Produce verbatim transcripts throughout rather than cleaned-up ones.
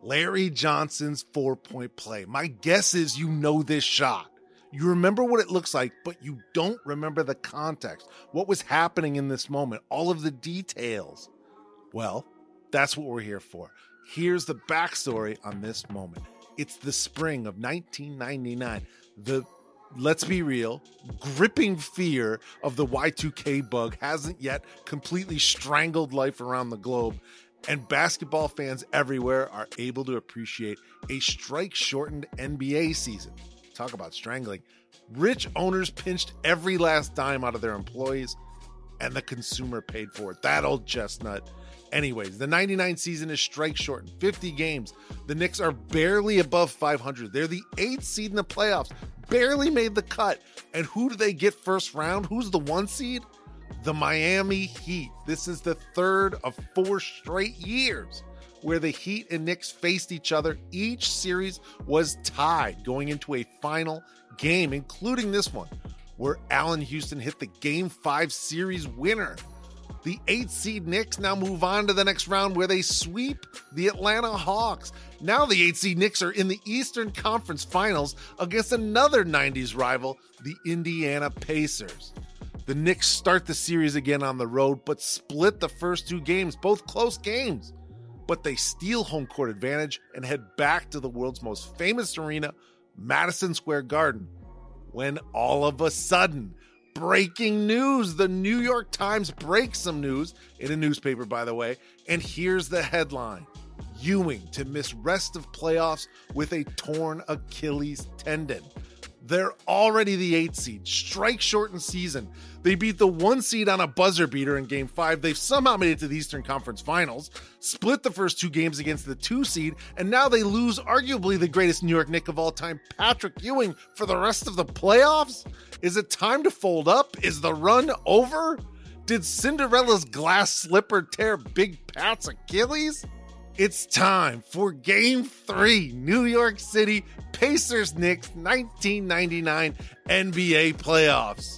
Larry Johnson's four-point play. My guess is you know this shot. You remember what it looks like, but you don't remember the context, what was happening in this moment, all of the details. Well, that's what we're here for. Here's the backstory on this moment. It's the spring of nineteen ninety-nine. The, let's be real, gripping fear of the Y two K bug hasn't yet completely strangled life around the globe, and basketball fans everywhere are able to appreciate a strike-shortened N B A season. Talk about strangling. Rich owners pinched every last dime out of their employees, and the consumer paid for it. That old chestnut. Anyways, the ninety-nine season is strike shortened, fifty games. The Knicks are barely above five hundred. They're the eighth seed in the playoffs, barely made the cut. And who do they get first round? Who's the one seed? The Miami Heat. This is the third of four straight years where the Heat and Knicks faced each other. Each series was tied going into a final game, including this one, where Allen Houston hit the Game five series winner. The eighth seed Knicks now move on to the next round where they sweep the Atlanta Hawks. Now the eighth seed Knicks are in the Eastern Conference Finals against another nineties rival, the Indiana Pacers. The Knicks start the series again on the road, but split the first two games, both close games. But they steal home court advantage and head back to the world's most famous arena, Madison Square Garden, when all of a sudden, breaking news, the New York Times breaks some news, in a newspaper by the way, and here's the headline: Ewing to miss rest of playoffs with a torn Achilles tendon. They're already the eighth seed, strike-shortened season. They beat the one seed on a buzzer beater in Game five. They've somehow made it to the Eastern Conference Finals, split the first two games against the two seed, and now they lose arguably the greatest New York Knick of all time, Patrick Ewing, for the rest of the playoffs? Is it time to fold up? Is the run over? Did Cinderella's glass slipper tear Big Pat's Achilles? It's time for Game three, New York City, Pacers Knicks nineteen ninety-nine N B A playoffs.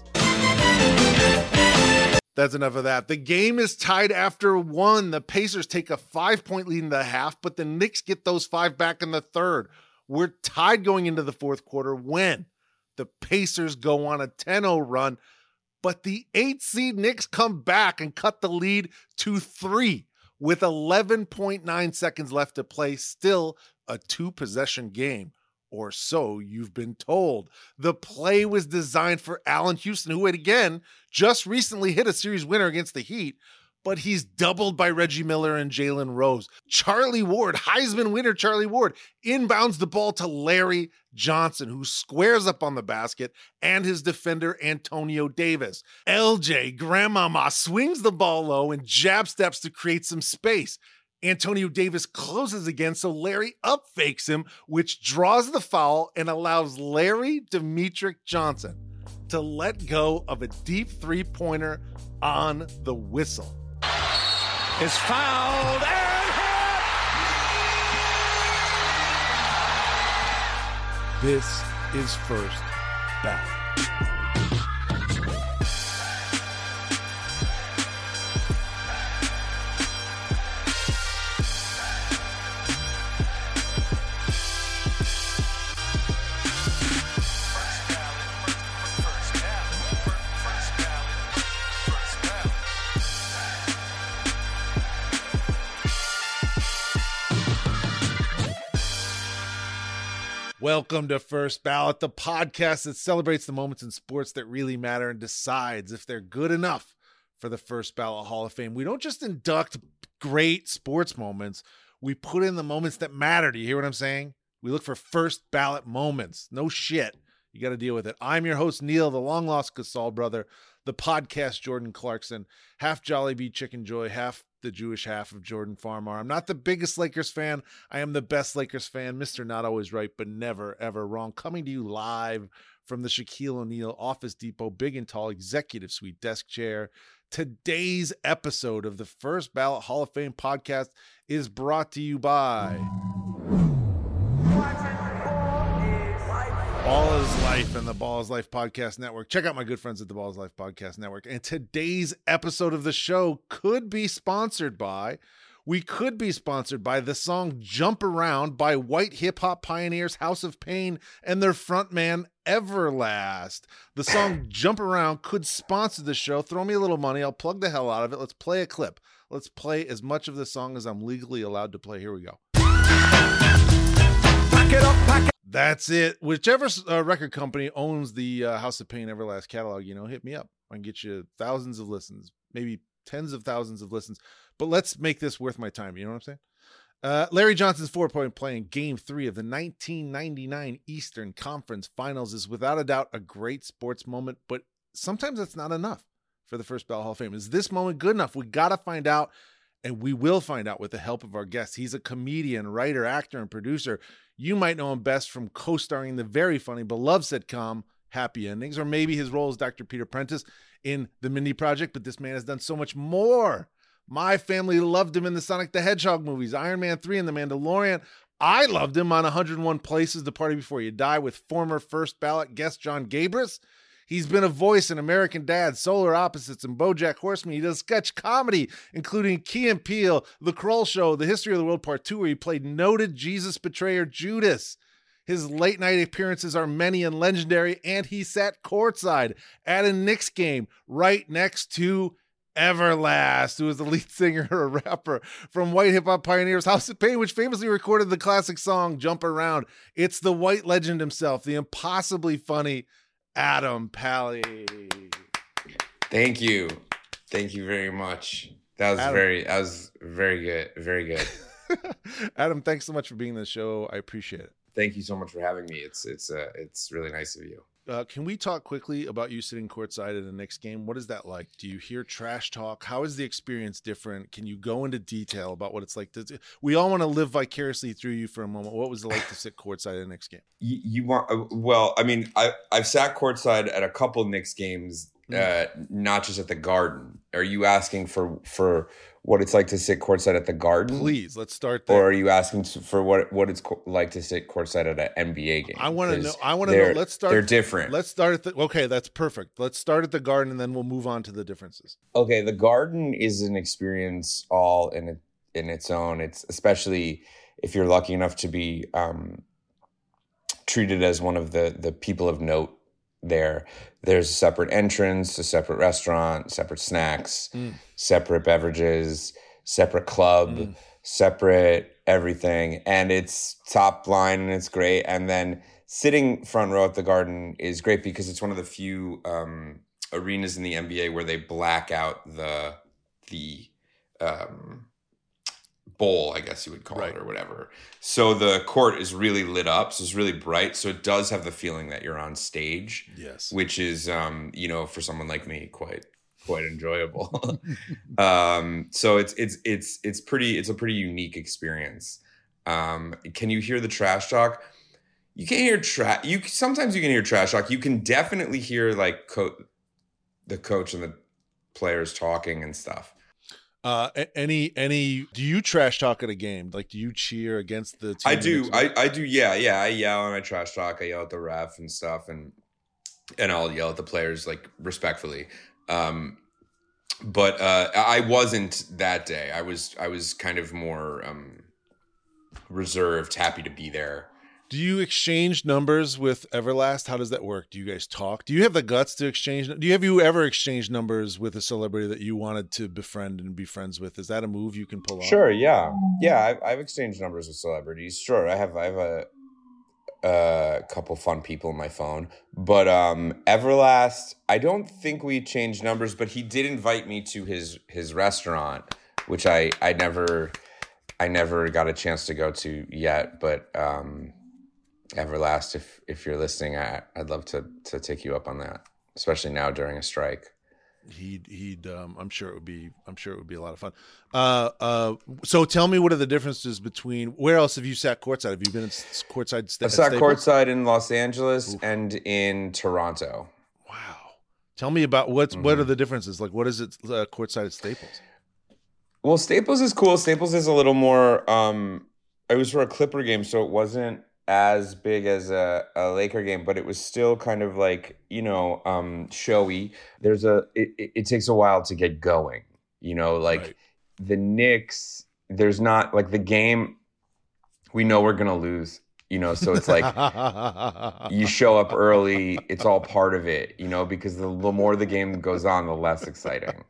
That's enough of that. The game is tied after one. The Pacers take a five-point lead in the half, but the Knicks get those five back in the third. We're tied going into the fourth quarter when the Pacers go on a ten oh run, but the eighth seed Knicks come back and cut the lead to three. With eleven point nine seconds left to play, still a two-possession game, or so you've been told. The play was designed for Allen Houston, who had again just recently hit a series winner against the Heat, but he's doubled by Reggie Miller and Jalen Rose. Charlie Ward, Heisman winner Charlie Ward, inbounds the ball to Larry Johnson, who squares up on the basket, and his defender Antonio Davis. L J Grandmama swings the ball low and jab steps to create some space. Antonio Davis closes again, so Larry up fakes him, which draws the foul and allows Larry Demetric Johnson to let go of a deep three-pointer on the whistle. Is fouled and hit! This is First Ballot. Welcome to First Ballot, the podcast that celebrates the moments in sports that really matter and decides if they're good enough for the First Ballot Hall of Fame. We don't just induct great sports moments. We put in the moments that matter. Do you hear what I'm saying? We look for first ballot moments. No shit. You got to deal with it. I'm your host, Neil, the long-lost Gasol brother, the podcast Jordan Clarkson, half Jollibee Chicken Joy, half the Jewish half of Jordan Farmar. I'm not the biggest Lakers fan. I am the best Lakers fan. Mister Not Always Right, but never, ever wrong. Coming to you live from the Shaquille O'Neal Office Depot Big and Tall Executive Suite Desk Chair. Today's episode of the First Ballot Hall of Fame podcast is brought to you by Ball is Life and the Ball is Life Podcast Network. Check out my good friends at the Ball is Life Podcast Network. And today's episode of the show could be sponsored by We could be sponsored by the song Jump Around by white hip-hop pioneers House of Pain and their frontman Everlast. The song Jump Around could sponsor the show. Throw me a little money. I'll plug the hell out of it. Let's play a clip. Let's play as much of the song as I'm legally allowed to play. Here we go. Pack it up, pack it. That's it. Whichever uh, record company owns the uh, House of Pain Everlast catalog, you know, hit me up. I can get you thousands of listens, maybe tens of thousands of listens. But let's make this worth my time. You know what I'm saying? Uh, Larry Johnson's four-point play in Game three of the nineteen ninety-nine Eastern Conference Finals is without a doubt a great sports moment, but sometimes that's not enough for the First Ballot Hall of Fame. Is this moment good enough? We got to find out, and we will find out with the help of our guest. He's a comedian, writer, actor, and producer. You might know him best from co-starring the very funny, beloved sitcom Happy Endings, or maybe his role as Doctor Peter Prentice in The Mindy Project, but this man has done so much more. My family loved him in the Sonic the Hedgehog movies, Iron Man three and The Mandalorian. I loved him on one hundred one Places to Party Before You Die with former First Ballot guest John Gabris. He's been a voice in American Dad, Solar Opposites, and BoJack Horseman. He does sketch comedy, including Key and Peele, The Kroll Show, The History of the World Part two, where he played noted Jesus betrayer Judas. His late night appearances are many and legendary, and he sat courtside at a Knicks game right next to Everlast, who is the lead singer or rapper from white hip-hop pioneers House of Pain, which famously recorded the classic song Jump Around. It's the white legend himself, the impossibly funny Adam Pally. Thank you. Thank you very much. That was Adam. very, that was very good. Very good. Adam, thanks so much for being on the show. I appreciate it. Thank you so much for having me. It's, it's, uh, it's really nice of you. Uh, can we talk quickly about you sitting courtside at a Knicks game? What is that like? Do you hear trash talk? How is the experience different? Can you go into detail about what it's like? To, we all want to live vicariously through you for a moment. What was it like to sit courtside at a Knicks game? You, you want, well, I mean, I, I've sat courtside at a couple Knicks games, mm. uh, not just at the Garden. Are you asking for, for what it's like to sit courtside at the Garden? Please, let's start there. Or are you asking for what what it's co- like to sit courtside at an N B A game? I want to know. I want to know. Let's start. They're different. Let's start at the. Okay, that's perfect. Let's start at the Garden, and then we'll move on to the differences. Okay, the Garden is an experience all in it, in its own. It's especially if you're lucky enough to be um, treated as one of the the people of note. There, there's a separate entrance, a separate restaurant, separate snacks, mm. separate beverages, separate club, mm. separate everything. And it's top line and it's great. And then sitting front row at the Garden is great because it's one of the few um, arenas in the N B A where they black out the, the, um, bowl, I guess you would call right. it or whatever. So the court is really lit up. So it's really bright. So it does have the feeling that you're on stage. Yes. Which is, um, you know, for someone like me, quite, quite enjoyable. um, so it's, it's, it's, it's pretty, it's a pretty unique experience. Um, can you hear the trash talk? You can't hear trash. You sometimes you can hear trash talk. You can definitely hear like co- the coach and the players talking and stuff. Uh, any, any, do you trash talk at a game? Like, do you cheer against the team? I do. I, I do. Yeah. Yeah. I yell and I trash talk. I yell at the ref and stuff. And, and I'll yell at the players like respectfully. Um, but, uh, I wasn't that day. I was, I was kind of more, um, reserved, happy to be there. Do you exchange numbers with Everlast? How does that work? Do you guys talk? Do you have the guts to exchange? Do you have you ever exchanged numbers with a celebrity that you wanted to befriend and be friends with? Is that a move you can pull off? Sure. Yeah. Yeah. I've, I've exchanged numbers with celebrities. Sure. I have, I have a, a couple fun people on my phone, but, um, Everlast, I don't think we changed numbers, but he did invite me to his, his restaurant, which I, I never, I never got a chance to go to yet, but, um, Everlast, if if you're listening, I, I'd love to to take you up on that, especially now during a strike. He'd he'd um, I'm sure it would be I'm sure it would be a lot of fun. Uh, uh, so tell me, what are the differences between? Where else have you sat courtside? Have you been at courtside? St- I've sat Staples? courtside in Los Angeles Oof. and in Toronto. Wow. Tell me about what's mm-hmm. what are the differences? Like, what is it uh, courtside at Staples? Well, Staples is cool. Staples is a little more. Um, it was for a Clipper game, so it wasn't as big as a, a Laker game, but it was still kind of like, you know, um, showy. There's a, it, it takes a while to get going, you know, like right. the Knicks, there's not like the game. We know we're gonna lose, you know. So it's like you show up early. It's all part of it, you know, because the, the more the game goes on, the less exciting.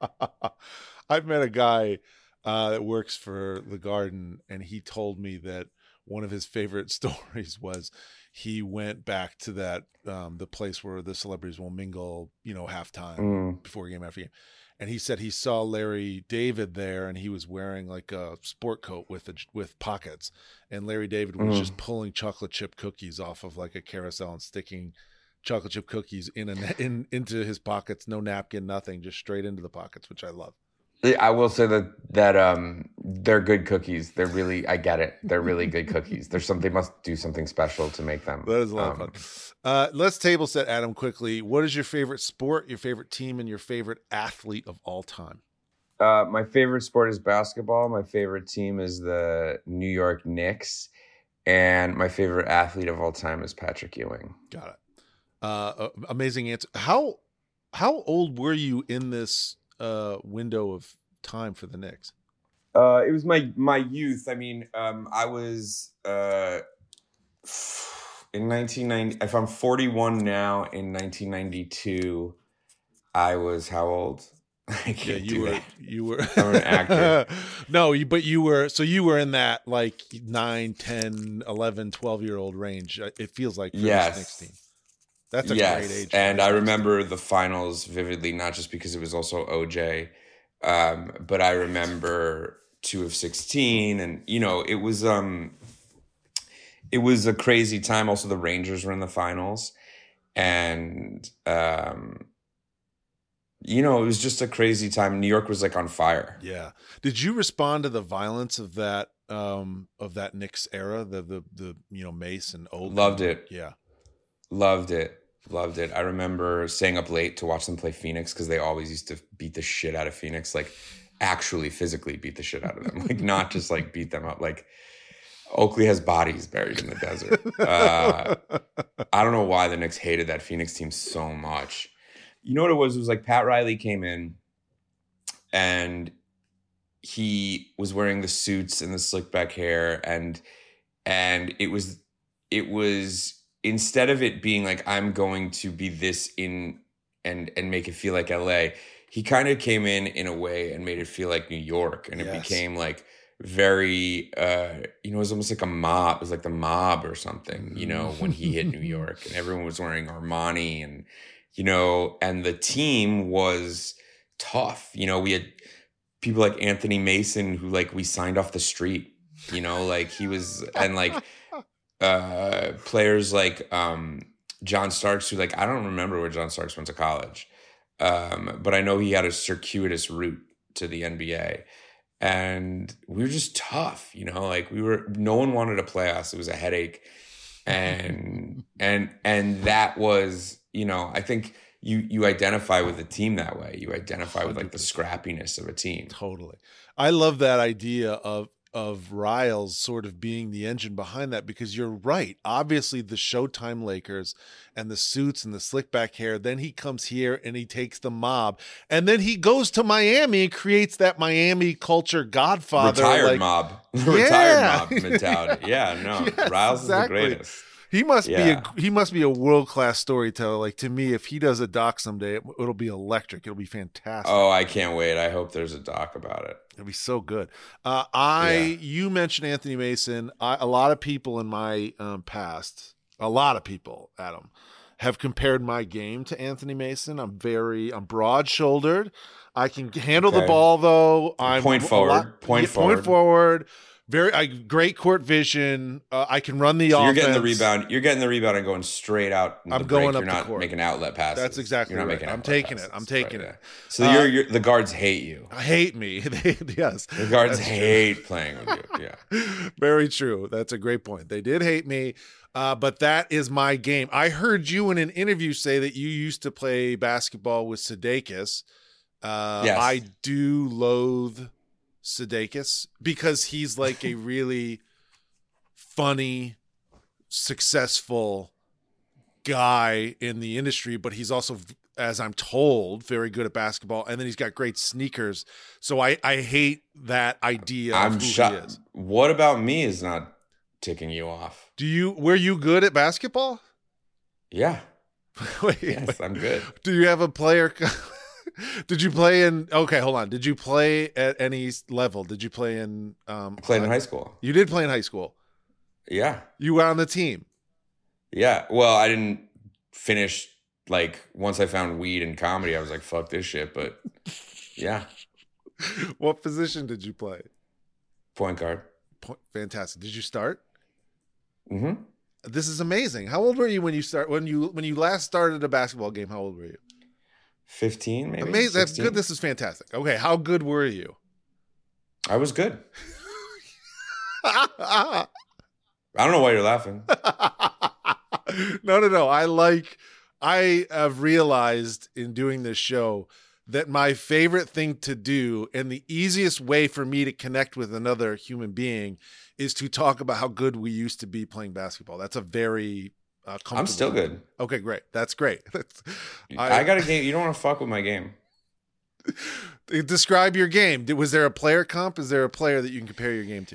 I've met a guy uh, that works for the Garden, and he told me that one of his favorite stories was he went back to that um, the place where the celebrities will mingle, you know, halftime, Mm. before game, after game. And he said he saw Larry David there, and he was wearing like a sport coat with a, with pockets. And Larry David was Mm. just pulling chocolate chip cookies off of like a carousel and sticking chocolate chip cookies in a in into his pockets. No napkin, nothing, just straight into the pockets, which I love. I will say that that um they're good cookies. They're really I get it. They're really good cookies. There's some they must do something special to make them. That is a lot um, of fun. Uh, let's table set, Adam, quickly. What is your favorite sport, your favorite team, and your favorite athlete of all time? Uh, my favorite sport is basketball. My favorite team is the New York Knicks, and my favorite athlete of all time is Patrick Ewing. Got it. Uh, amazing answer. How how old were you in this uh, window of time for the Knicks? Uh, it was my my youth. I mean, um, I was uh, in nineteen ninety. If I'm forty-one now, in nineteen ninety-two, I was how old? I can't Yeah, you do were that. you were I'm an actor. No, you but you were so you were in that like nine, ten, eleven, twelve year old range. It feels like for Yes. this Knicks team. That's a Yes, great age. and I remember the finals vividly, not just because it was also O J, um, but I remember two of sixteen, and you know it was um, it was a crazy time. Also, the Rangers were in the finals, and um, you know it was just a crazy time. New York was like on fire. Yeah. Did you respond to the violence of that um, of that Knicks era? The the the you know Mace and Oak. Loved it. Yeah. Loved it. Loved it. I remember staying up late to watch them play Phoenix because they always used to beat the shit out of Phoenix, like actually physically beat the shit out of them, like not just like beat them up. Like Oakley has bodies buried in the desert. Uh, I don't know why the Knicks hated that Phoenix team so much. You know what it was? It was like Pat Riley came in and he was wearing the suits and the slick back hair, and and it was it was. Instead of it being like, I'm going to be this in and and make it feel like L A, he kind of came in in a way and made it feel like New York. And Yes. it became like very, uh, you know, it was almost like a mob. It was like the mob or something, you know, when he hit New York and everyone was wearing Armani and, you know, and the team was tough. You know, we had people like Anthony Mason who like we signed off the street, you know, like he was, and like, Uh, players like um, John Starks, who like I don't remember where John Starks went to college, um, but I know he had a circuitous route to the N B A, and we were just tough, you know. Like we were, no one wanted to play us. It was a headache, and and and that was, you know, I think you you identify with the team that way. You identify with like the scrappiness of a team. Totally. I love that idea of of Riles sort of being the engine behind that, because you're right. Obviously the Showtime Lakers and the suits and the slick back hair, then he comes here and he takes the mob, and then he goes to Miami and creates that Miami culture godfather. Retired like, mob. Yeah. Retired mob mentality. Yeah, no. Yes, Riles exactly. is the greatest. He must Yeah. be a he must be a world-class storyteller. Like, to me, if he does a doc someday, it, it'll be electric. It'll be fantastic. Oh, I can't wait. I hope there's a doc about it. It'll be so good. Uh, I Yeah. you mentioned Anthony Mason. I, a lot of people in my um, past, a lot of people, Adam, have compared my game to Anthony Mason. I'm very, I'm broad-shouldered. I can handle the Okay. ball though. I'm Point a forward. lot- Point yeah, forward. Point forward. Very I, great court vision. Uh, I can run the So you're offense. getting the rebound. You're getting the rebound and going straight out. In I'm the going break. up You're the not court. making outlet passes. That's exactly You're not right. making I'm outlet taking it. passes. I'm taking Right, it. yeah. So Uh, you're, you're the guards hate you. hate me. They, yes. The guards That's true. hate playing with you. Yeah. Very true. That's a great point. They did hate me, uh, but that is my game. I heard you in an interview say that you used to play basketball with Sudeikis. Uh, Yes. I do loathe Sudeikis because he's like a really funny, successful guy in the industry, but he's also as I'm told, very good at basketball, and then he's got great sneakers. So I, I hate that idea I'm of who shocked. he is. What about me is not ticking you off? Do you were you good at basketball? Yeah. Wait, Yes, wait. I'm good. Do you have a player? Did you play in? Okay, hold on. Did you play at any level? Did you play in? Um, I played in uh, high school. You did play in high school. Yeah. You were on the team. Yeah. Well, I didn't finish, like, once I found weed and comedy, I was like, fuck this shit. But yeah. What position did you play? Point guard. Po- Fantastic. Did you start? Mm-hmm. This is amazing. How old were you when you start when you when you last started a basketball game? How old were you? fifteen, maybe. Amazing. That's sixteen. good. This is fantastic. Okay, how good were you? I was good. I don't know why you're laughing. no, no, no. I like, I have realized in doing this show that my favorite thing to do and the easiest way for me to connect with another human being is to talk about how good we used to be playing basketball. That's a very uh, comfortable. I'm still good. Okay, great. That's great. That's, I, I got a game. You don't want to fuck with my game. Describe your game. Was there a player comp? Is there a player that you can compare your game to?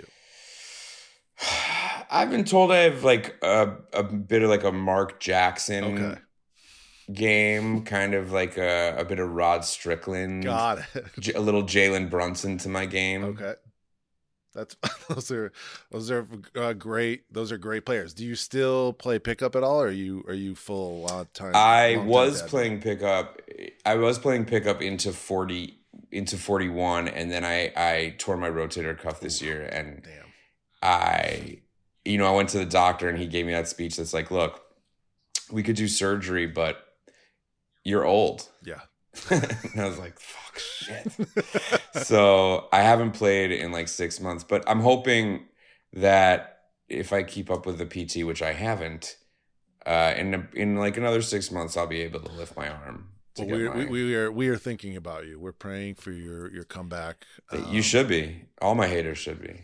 I've been told I have like a, a bit of like a Mark Jackson Okay. game, kind of like a, a bit of Rod Strickland. Got it. J- a little Jalen Brunson to my game. Okay. That's those are those are uh, great. Those are great players. Do you still play pickup at all, or are you are you full long time? I long-time was dad? playing pickup. I was playing pickup into forty into forty-one, and then I I tore my rotator cuff this year, and Damn. I, you know, I went to the doctor, and he gave me that speech that's like, look, we could do surgery, but you're old. Yeah. And I was like, fuck, shit. So I haven't played in like six months, but I'm hoping that if I keep up with the P T, which I haven't, uh, in in like another six months, I'll be able to lift my arm. To Well, get we're, my, we we are we are thinking about you. We're praying for your your comeback. you should be. All my haters should be.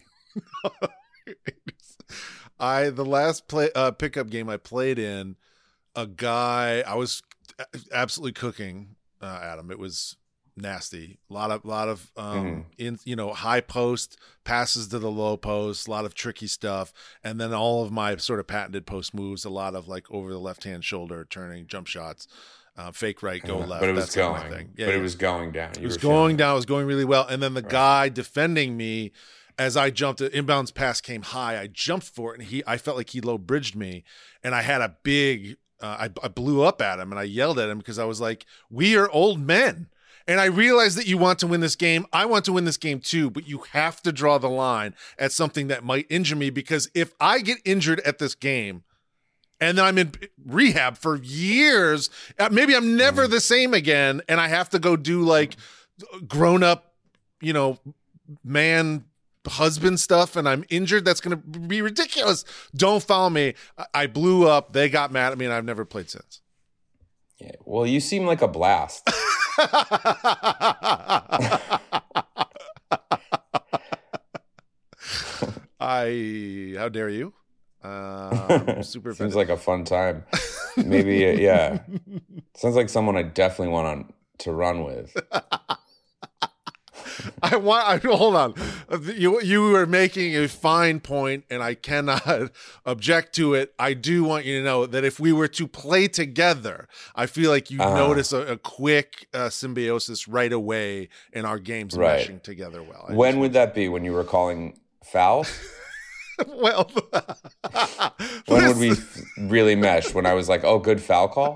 I the last play uh, pickup game I played in, a guy I was absolutely cooking uh, Adam. It was nasty. A lot of lot of um Mm. in you know high post passes to the low post, a lot of tricky stuff, and then all of my sort of patented post moves. A lot of like over the left hand shoulder turning jump shots, uh, fake right, go Uh, left. but it was that sort of going. thing. Yeah, but yeah. it was going down. You It was were feeling going it. down. It was going really well. And then the Right. guy defending me, as I jumped, an inbounds pass came high. I jumped for it, and he, I felt like he low bridged me, and I had a big, uh, I, I blew up at him, and I yelled at him because I was like, "We are old men." And I realize that you want to win this game. I want to win this game too, but you have to draw the line at something that might injure me, because if I get injured at this game and then I'm in rehab for years, uh, maybe I'm never the same again, and I have to go do like grown up, you know, man husband stuff, and I'm injured, that's going to be ridiculous. Don't follow me. I- I blew up. They got mad at me, and I've never played since. Yeah. Well, you seem like a blast. I, how dare you? Um, super Seems offended. like a fun time. Maybe, uh, yeah. Sounds like someone I definitely want on, to run with. I want. I, hold on. You you are making a fine point, and I cannot object to it. I do want you to know that if we were to play together, I feel like you Uh-huh. notice a, a quick uh, symbiosis right away in our games Right. meshing together well. I When just- would that be? When you were calling foul? well, When would we really mesh? When I was like, oh, good foul call?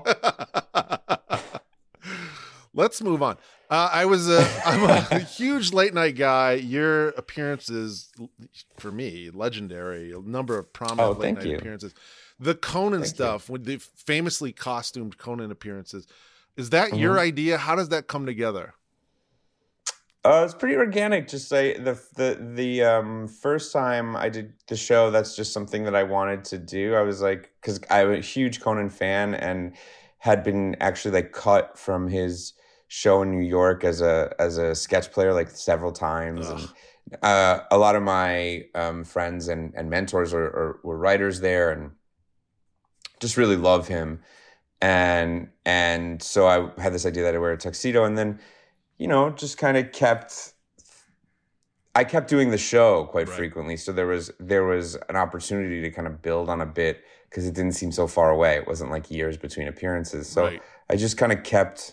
Let's move on. Uh, I was a, I'm a huge late night guy. Your appearances, for me, legendary. A number of prominent Oh, late thank night you. appearances. The Conan Thank stuff, with the famously costumed Conan appearances, is that your Mhm. idea? How does that come together? Uh, it's pretty organic. Just say the the the um, first time I did the show, that's just something that I wanted to do. I was like, because I'm a huge Conan fan and had been actually like cut from his show in New York as a as a sketch player like several times. Ugh. And uh, a lot of my um, friends and and mentors are, are, were writers there, and just really love him. And and so I had this idea that I wear a tuxedo, and then, you know, just kind of kept I kept doing the show quite Right. frequently. So there was there was an opportunity to kind of build on a bit because it didn't seem so far away. It wasn't like years between appearances. So Right. I just kind of kept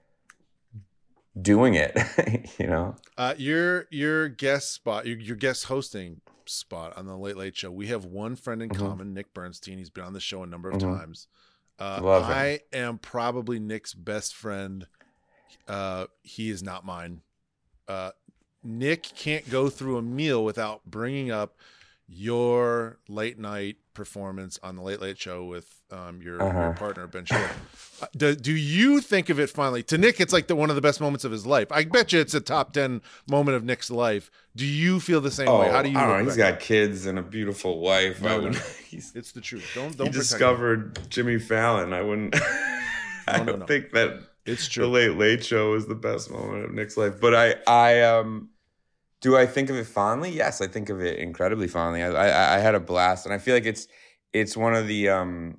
doing it, you know. Uh, your your guest spot, your, your guest hosting spot on the Late Late Show. We have one friend in Mhm. common, Nick Bernstein. He's been on the show a number of Mhm. times. Uh, Love him. I am probably Nick's best friend. Uh, he is not mine. Uh, Nick can't go through a meal without bringing up your late night performance on the Late Late Show with um, your, Uh-huh. your partner Ben Short. Uh, do, do you think of it finally? To Nick, it's like the one of the best moments of his life. I bet you it's a top ten moment of Nick's life. Do you feel the same Oh, way? How do you? I don't know. look He's back? got kids and a beautiful wife. No, I no, would, no. he's, It's the truth. Don't he don't pretend. discovered Jimmy Fallon. I wouldn't. I No, no, don't no. think that It's the true. Late Late Show is the best moment of Nick's life. But I, I, um, do I think of it fondly? Yes, I think of it incredibly fondly. I, I, I had a blast, and I feel like it's, it's one of the, um,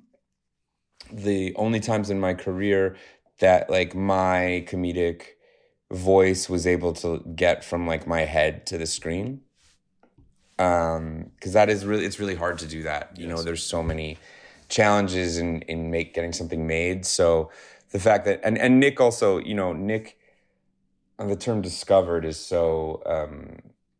the only times in my career that like my comedic voice was able to get from like my head to the screen. Um, because that is really, it's really hard to do that. You Yes. know, there's so many challenges in in make getting something made. So the fact that and and Nick also, you know, Nick, uh, the term discovered is so um,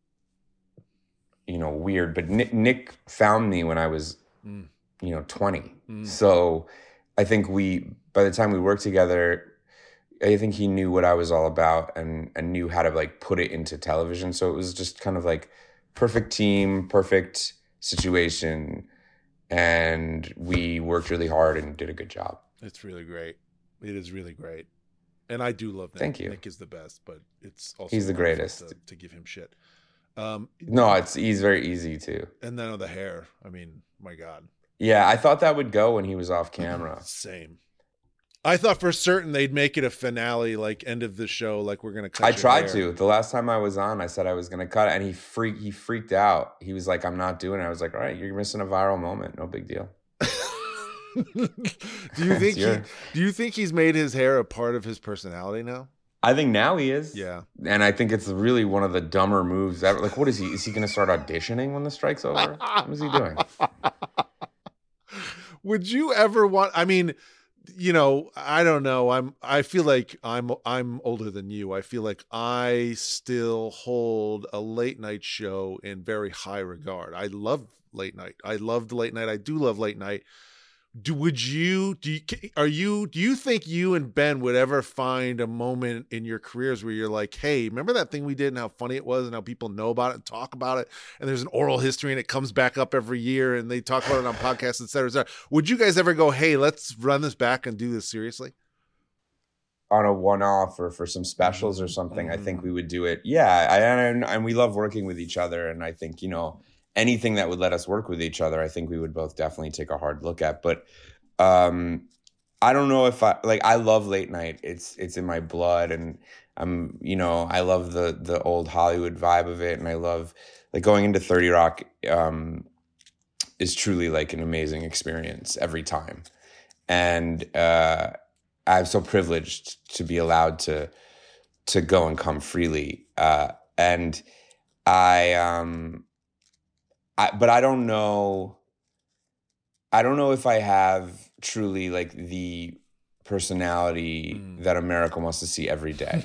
you know, weird. But Nick, Nick found me when I was, Mm. you know, twenty. Mm. So I think we, by the time we worked together, I think he knew what I was all about and and knew how to like put it into television. So it was just kind of like perfect team, perfect situation, and we worked really hard and did a good job. It's really great. It is really great. And I do love Nick. Thank you. Nick is the best, but it's also He's the wonderful greatest. to, to give him shit. Um, No, it's he's very easy too. and then the hair. I mean, my God. Yeah, I thought that would go when he was off camera. Same. I thought for certain they'd make it a finale, like end of the show, like we're gonna cut. I your tried hair. to. The last time I was on, I said I was going to cut it, and he freaked. He freaked out. He was like, "I'm not doing it." I was like, "All right, you're missing a viral moment. No big deal." do you think? He, Your- do you think he's made his hair a part of his personality now? I think now he is. Yeah. And I think it's really one of the dumber moves ever. Like, what is he? Is he going to start auditioning when the strike's over? What is he doing? Would you ever want? I mean, you know, I don't know. I'm. I feel like I'm. I'm older than you. I feel like I still hold a late night show in very high regard. I love late night. I loved late night. I do love late night. Do would you? Do you? Are you? Do you think you and Ben would ever find a moment in your careers where you're like, hey, remember that thing we did and how funny it was and how people know about it and talk about it, and there's an oral history and it comes back up every year and they talk about it on podcasts, et cetera, et cetera. Would you guys ever go, hey, let's run this back and do this seriously? On a one-off or for some specials or something, I think we would do it. Yeah, I, and, and we love working with each other, and I think, you know, anything that would let us work with each other, I think we would both definitely take a hard look at. But um, I don't know if I like. I love late night. It's it's in my blood, and I'm you know I love the the old Hollywood vibe of it, and I love like going into thirty Rock um, is truly like an amazing experience every time, and uh, I'm so privileged to be allowed to to go and come freely, uh, and I um. I, but I don't know. I don't know if I have truly like the personality Mm. that America wants to see every day.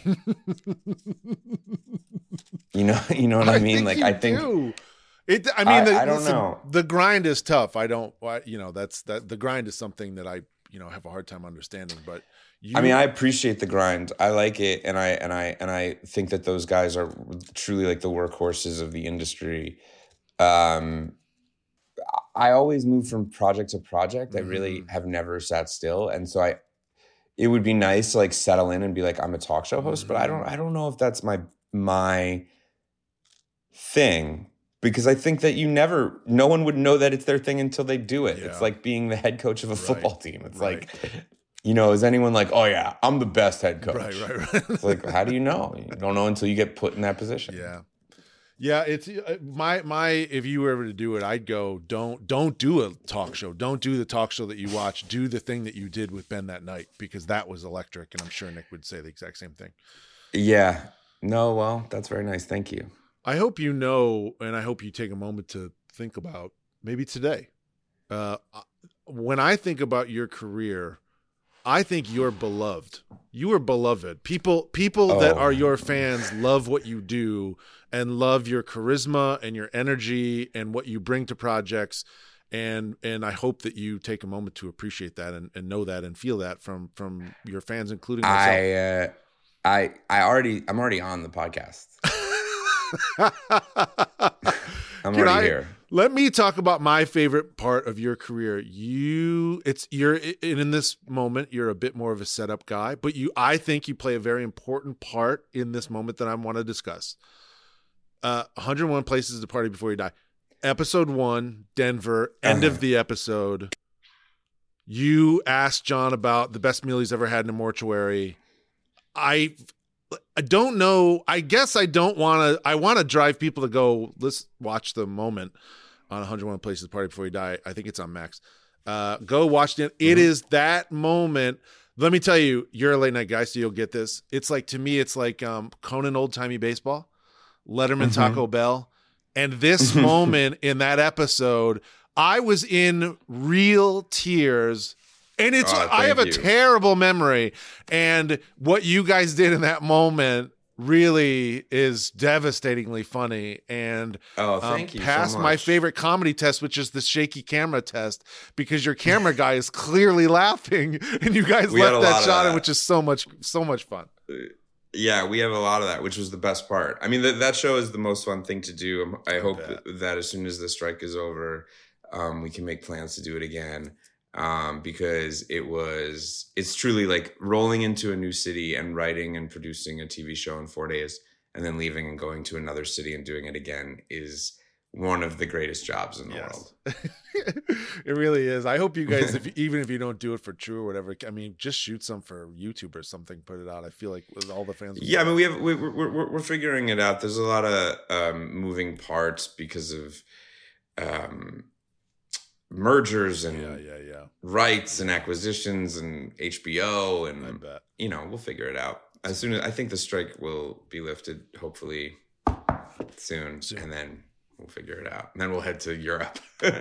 You know, you know what I, mean? think Like you I think do. It. I mean, I- the, I don't listen, know. The grind is tough. I don't. I- You know, that's that. The grind is something that I, you know, have a hard time understanding. But you, I mean, I appreciate the grind. I like it, and I and I and I think that those guys are truly like the workhorses of the industry. Um, I always move from project to project. I really Mhm. have never sat still, and so I. It would be nice to like settle in and be like I'm a talk show host, but I don't. I don't know if that's my my thing, because I think that you never. No one would know that it's their thing until they do it. Yeah. It's like being the head coach of a Right. football team. It's Right. like, you know, is anyone like, oh yeah, I'm the best head coach? right, right, right. It's like, how do you know? You don't know until you get put in that position. Yeah. Yeah, it's uh, my my. If you were ever to do it, I'd go. Don't don't do a talk show. Don't do the talk show that you watch. Do the thing that you did with Ben that night, because that was electric, and I'm sure Nick would say the exact same thing. Yeah. No, well, that's very nice. Thank you. I hope you know, and I hope you take a moment to think about maybe today. Uh, when I think about your career, I think you're beloved. You are beloved. People people Oh. that are your fans love what you do and love your charisma and your energy and what you bring to projects. And and I hope that you take a moment to appreciate that and, and know that and feel that from from your fans, including myself. I uh, I I already I'm already on the podcast. I'm Can already I- here. Let me talk about my favorite part of your career. You, it's you're in in this moment. You're a bit more of a setup guy, but you, I think you play a very important part in this moment that I want to discuss. Uh, one hundred one Places to Party Before You Die, episode one, Denver. End Uh-huh. of the episode. You asked John about the best meal he's ever had in a mortuary. I I don't know. I guess I don't want to. I want to drive people to go. Let's watch the moment on one hundred one Places to Party Before You Die. I think it's on Max. Uh, go watch it. It Mhm. is that moment. Let me tell you, you're a late night guy, so you'll get this. It's like, to me, it's like um, Conan Old Timey Baseball, Letterman Mhm. Taco Bell, and this moment in that episode, I was in real tears. And it's, Oh, I have a thank you. terrible memory. And what you guys did in that moment really is devastatingly funny. And Oh, um, thank you. so passed my much. favorite comedy test, which is the shaky camera test, because your camera guy is clearly laughing and you guys We had left a that lot of shot in, that. which is so much, so much fun. Yeah, we have a lot of that, which was the best part. I mean, th- that show is the most fun thing to do. Um, I hope bet. that as soon as the strike is over, um, we can make plans to do it again. Um, because it was, it's truly like rolling into a new city and writing and producing a T V show in four days and then leaving and going to another city and doing it again is one of the greatest jobs in the world. It really is. I hope you guys, if you, even if you don't do it for True or whatever, I mean, just shoot some for YouTube or something, put it out. I feel like with all the fans. Yeah, I mean, we have we, we're we're we're figuring it out. There's a lot of um, moving parts because of um, mergers and yeah, yeah, yeah. rights and acquisitions and H B O, I and bet. you know, we'll figure it out as soon as I think the strike will be lifted, hopefully soon, Soon. and then we'll figure it out. And then we'll head to Europe.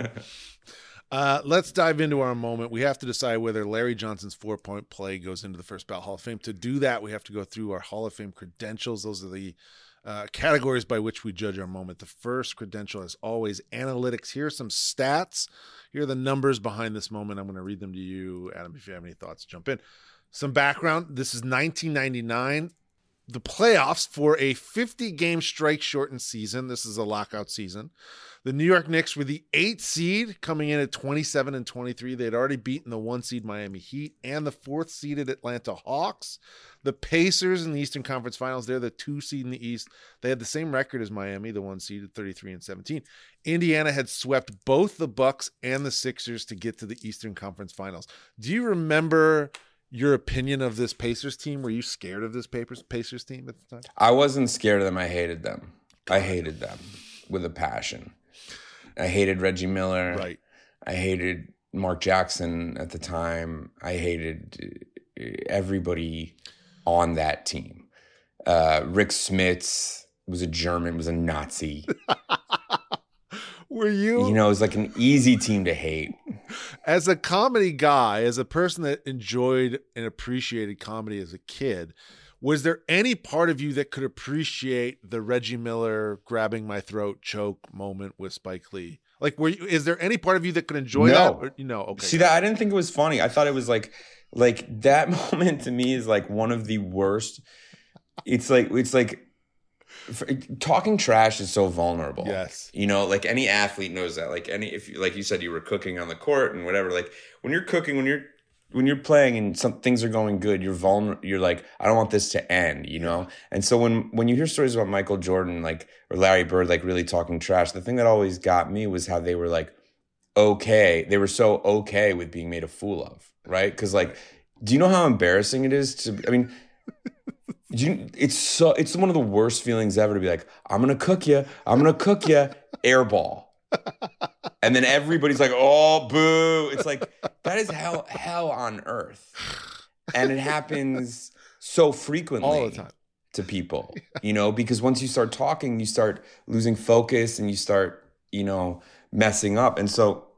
Uh, let's dive into our moment. We have to decide whether Larry Johnson's four-point play goes into the First Ballot Hall of Fame. To do that, we have to go through our Hall of Fame credentials. Those are the uh, categories by which we judge our moment. The first credential is always analytics. Here are some stats. Here are the numbers behind this moment. I'm going to read them to you, Adam. If you have any thoughts, jump in. Some background. This is nineteen ninety-nine. The playoffs for a fifty-game strike-shortened season. This is a lockout season. The New York Knicks were the eighth seed, coming in at twenty-seven and twenty-three. They had already beaten the one seed Miami Heat and the fourth seeded Atlanta Hawks. The Pacers in the Eastern Conference Finals, they're the two seed in the East. They had the same record as Miami, the one seed at thirty-three and seventeen. Indiana had swept both the Bucks and the Sixers to get to the Eastern Conference Finals. Do you remember your opinion of this Pacers team? Were you scared of this Pacers Pacers team at the time? I wasn't scared of them. I hated them. I hated them with a passion. I hated Reggie Miller. Right. I hated Mark Jackson at the time. I hated everybody on that team. Uh, Rick Smits was a German, was a Nazi. Were you, You know, it was like an easy team to hate. as a comedy guy, as a person that enjoyed and appreciated comedy as a kid, was there any part of you that could appreciate the Reggie Miller grabbing my throat choke moment with Spike Lee? Like, were you, is there any part of you that could enjoy No. that? Or, you know, okay. See that? I didn't think it was funny. I thought it was like, like that moment to me is like one of the worst. It's like, it's like f- talking trash is so vulnerable. Yes. You know, like any athlete knows that. Like any, if you, like you said, you were cooking on the court and whatever. Like when you're cooking, when you're when you're playing and some things are going good, you're vulnerable. You're like, I don't want this to end. You know. And so when when you hear stories about Michael Jordan, like or Larry Bird, like really talking trash, the thing that always got me was how they were like, okay, they were so okay with being made a fool of, right? Because like, do you know how embarrassing it is to? I mean. You, it's so it's one of the worst feelings ever to be like, I'm gonna cook you, I'm gonna cook you, air ball, and then everybody's like, oh boo! It's like that is hell hell on earth, and it happens so frequently all the time to people, you know, because once you start talking, you start losing focus and you start, you know, messing up, and so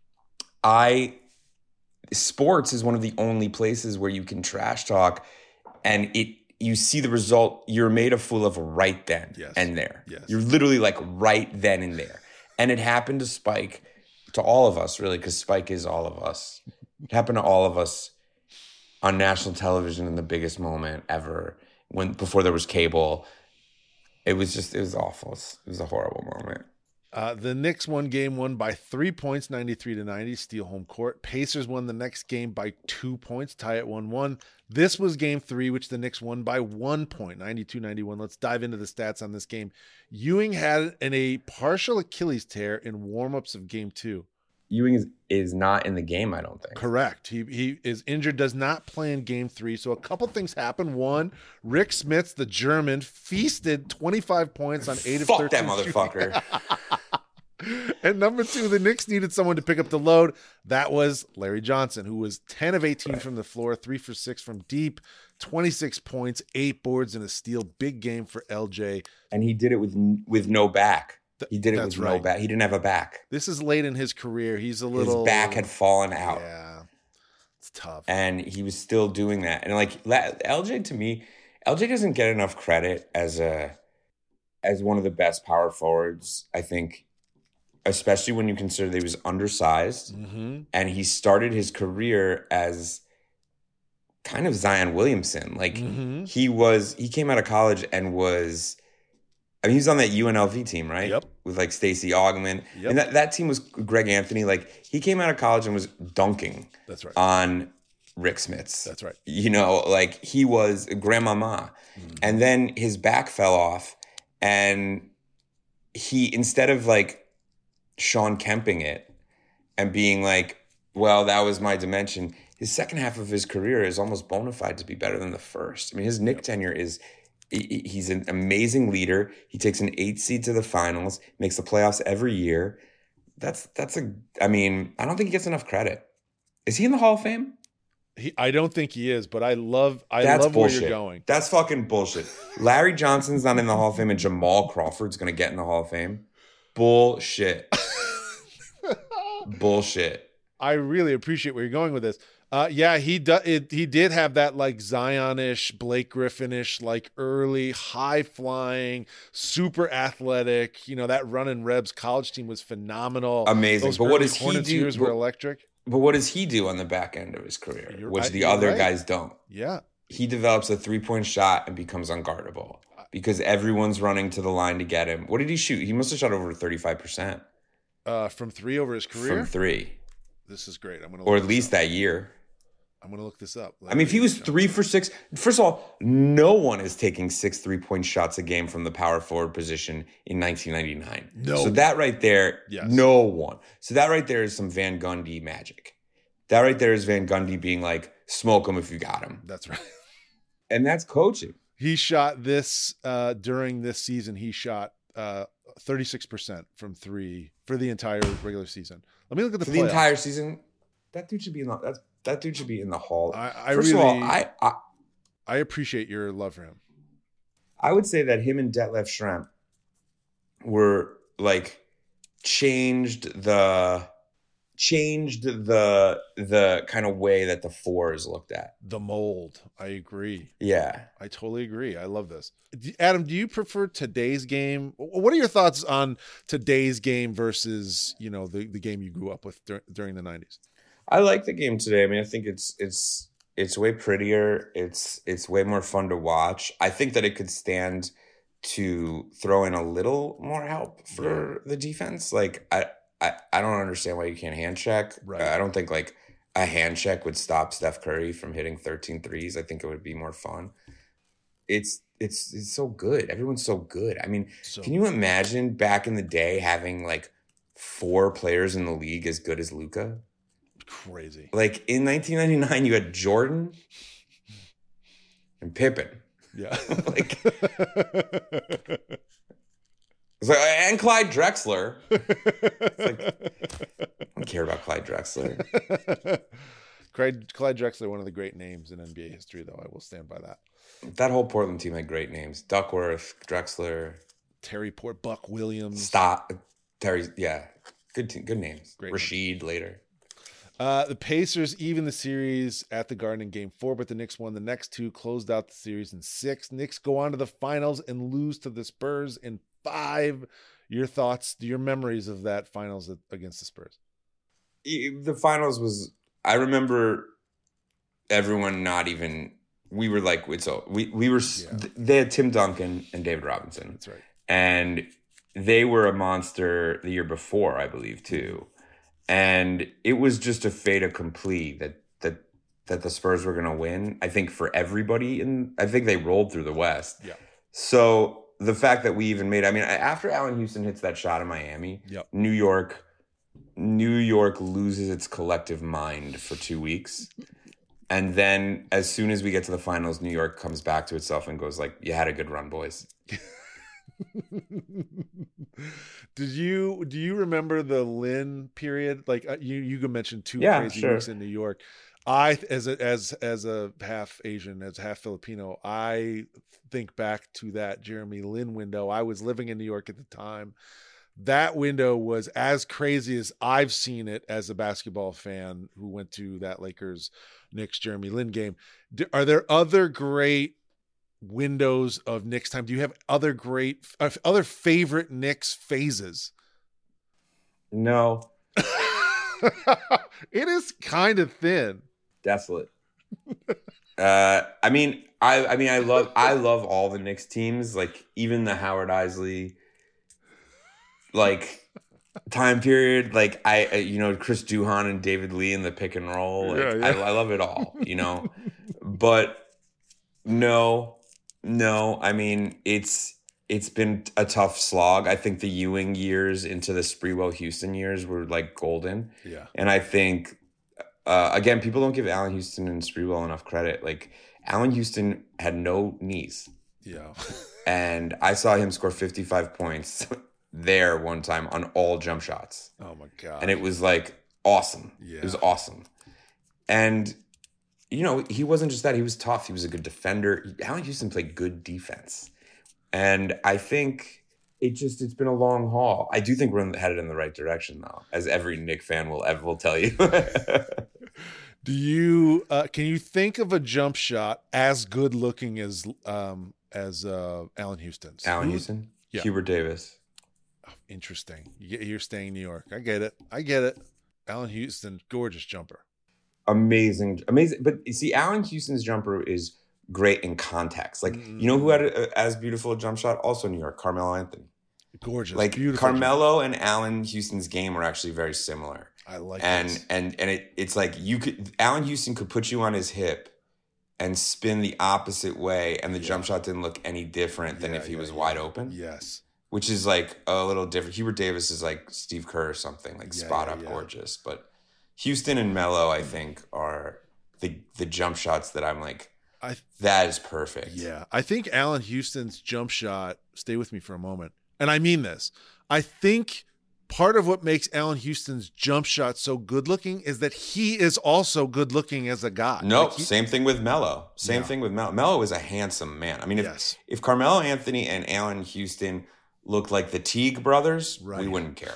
I sports is one of the only places where you can trash talk, and it. You see the result, you're made a fool of right then yes. and there. Yes. You're literally like right then and there. And it happened to Spike, to all of us really, because Spike is all of us. It happened to all of us on national television in the biggest moment ever, when before there was cable. It was just, it was awful. It was a horrible moment. Uh, the Knicks won game one by three points, ninety-three to ninety, steal home court. Pacers won the next game by two points, tie at one one. This was game three, which the Knicks won by one point, ninety-two ninety-one. Let's dive into the stats on this game. Ewing had an, a partial Achilles tear in warm-ups of game two. Ewing is, is not in the game, I don't think. Correct. He he is injured, does not play in game three. So a couple things happened. One, Rick Smits, the German, feasted twenty-five points on eight Fuck of thirteen. Fuck that motherfucker. And number two, the Knicks needed someone to pick up the load. That was Larry Johnson, who was ten of eighteen from the floor, three for six from deep, twenty-six points, eight boards, and a steal. Big game for L J. And he did it with with no back. He did it That's with right. no back. He didn't have a back. This is late in his career. He's a little... His back had fallen out. Yeah, it's tough. And he was still doing that. And like L J, to me, L J doesn't get enough credit as a as one of the best power forwards, I think, especially when you consider that he was undersized. Mm-hmm. And he started his career as kind of Zion Williamson. Like mm-hmm. he was, he came out of college and was... I mean, he was on that U N L V team, right? Yep. With like Stacey Augmon. Yep. And that, that team was Greg Anthony. Like he came out of college and was dunking That's right. on Rick Smits. That's right. You know, like he was grandmama. Mm-hmm. And then his back fell off and he, instead of like Sean Kemping it and being like, well, that was my dimension, his second half of his career is almost bona fide to be better than the first. I mean, his Knick yep. tenure is... He's an amazing leader. He takes an eight seed to the finals, makes the playoffs every year. That's that's a. I mean, I don't think he gets enough credit. Is he in the Hall of Fame? He, I don't think he is, but I love. I that's love bullshit. where you're going. That's fucking bullshit. Larry Johnson's not in the Hall of Fame, and Jamal Crawford's gonna get in the Hall of Fame. Bullshit. Bullshit. I really appreciate where you're going with this. Uh, yeah, he do, it, he did have that like Zion-ish, Blake Griffin-ish, like early, high-flying, super athletic. You know, that running Rebs college team was phenomenal. Amazing. Those but what early does he Hornets do? years were But, electric. but what does he do on the back end of his career, You're, which I, the other right. guys don't? Yeah. He develops a three-point shot and becomes unguardable because everyone's running to the line to get him. What did he shoot? He must have shot over thirty-five percent. Uh, from three over his career? From three. This is great. I'm gonna or at least that year. I'm going to look this up. I mean, if he was three for six, first of all, no one is taking six three-point shots a game from the power forward position in nineteen ninety-nine. No. So that right there, yes. no one. So that right there is some Van Gundy magic. That right there is Van Gundy being like, smoke him if you got him. That's right. And that's coaching. He shot this, uh, during this season, he shot uh, thirty-six percent from three for the entire regular season. Let me look at the For playoffs. the entire season, that dude should be in the, that's, that dude should be in the Hall. I, I First really, of all, I, I I appreciate your love for him. I would say that him and Detlef Schrempf were like changed the changed the the kind of way that the four is looked at. The mold. I agree. Yeah. I totally agree. I love this. Adam, do you prefer today's game? What are your thoughts on today's game versus, you know, the, the game you grew up with dur- during the nineties? I like the game today. I mean, I think it's it's it's way prettier. It's it's way more fun to watch. I think that it could stand to throw in a little more help for yeah. the defense. Like I, I I don't understand why you can't hand check. Right. I don't think like a hand check would stop Steph Curry from hitting thirteen threes. I think it would be more fun. It's it's it's so good. Everyone's so good. I mean, so can you imagine back in the day having like four players in the league as good as Luka? Crazy. Like in nineteen ninety-nine, you had Jordan and Pippen. Yeah. Like, it's like, and Clyde Drexler. It's like, I don't care about Clyde Drexler. Clyde, Clyde Drexler, one of the great names in N B A history, though. I will stand by that. That whole Portland team had great names. Duckworth, Drexler. Terry Port, Buck Williams. Stott, Terry, yeah. Good team, good names. Great Rashid names. later. Uh, the Pacers even the series at the Garden in game four, but the Knicks won the next two, closed out the series in six. Knicks go on to the finals and lose to the Spurs in five. Your thoughts, your memories of that finals against the Spurs? The finals was, I remember everyone not even, we were like, it's all, we, we were, yeah. They had Tim Duncan and David Robinson. That's right. And they were a monster the year before, I believe, too. And it was just a fait accompli that that that the Spurs were going to win. I think for everybody, and I think they rolled through the West. Yeah. So the fact that we even made, I mean, after Allen Houston hits that shot in Miami, yep. New York, New York loses its collective mind for two weeks, and then as soon as we get to the finals, New York comes back to itself and goes like, "You had a good run, boys." Did you do you remember the Lynn period? Like uh, you you mentioned two yeah, crazy sure. weeks in New York. I as a as as a half Asian, as half Filipino, I think back to that Jeremy Lin window. I was living in New York at the time. That window was as crazy as I've seen it as a basketball fan who went to that Lakers Knicks Jeremy Lin game. Are there other great windows of Knicks time? Do you have other great, uh, other favorite Knicks phases? No. It is kind of thin. Desolate. uh, I mean, I, I mean, I love, I love all the Knicks teams, like even the Howard Isley, like time period. Like I, I you know, Chris Duhon and David Lee in the pick and roll. Like, yeah, yeah. I, I love it all, you know, but no, no, I mean, it's, it's been a tough slog. I think the Ewing years into the Sprewell Houston years were like golden. Yeah. And I think, uh, again, people don't give Allen Houston and Sprewell enough credit. Like Allen Houston had no knees. Yeah. And I saw him score fifty-five points there one time on all jump shots. Oh my God. And it was like awesome. Yeah. It was awesome. And, you know, he wasn't just that. He was tough. He was a good defender. Allen Houston played good defense. And I think it just, it's been a long haul. I do think we're headed in the right direction, though, as every Knick fan will ever will tell you. Do you, uh, can you think of a jump shot as good looking as, um, as uh, Allen Houston's? Allen Who? Houston? Yeah. Hubert Davis. Oh, interesting. You're staying in New York. I get it. I get it. Allen Houston, gorgeous jumper. Amazing, amazing. But you see, Allen Houston's jumper is great in context. Like, mm. you know who had a, a, as beautiful a jump shot? Also New York, Carmelo Anthony. Gorgeous, like beautiful. Carmelo and Allen Houston's game are actually very similar. I like and this. and and it it's like you could Allen Houston could put you on his hip and spin the opposite way, and the yeah. jump shot didn't look any different than yeah, if he yeah, was yeah. wide open. Yes, which is like a little different. Hubert Davis is like Steve Kerr or something, like yeah, spot yeah, up yeah. gorgeous. But Houston and Melo, I think, are the the jump shots that I'm like, I that is perfect. Yeah, I think Allen Houston's jump shot. Stay with me for a moment, and I mean this. I think part of what makes Allen Houston's jump shot so good looking is that he is also good looking as a guy. No, like he, same thing with Melo. Same yeah. thing with Melo. Melo is a handsome man. I mean, if, yes. if Carmelo Anthony and Allen Houston looked like the Teague brothers, right. we wouldn't care.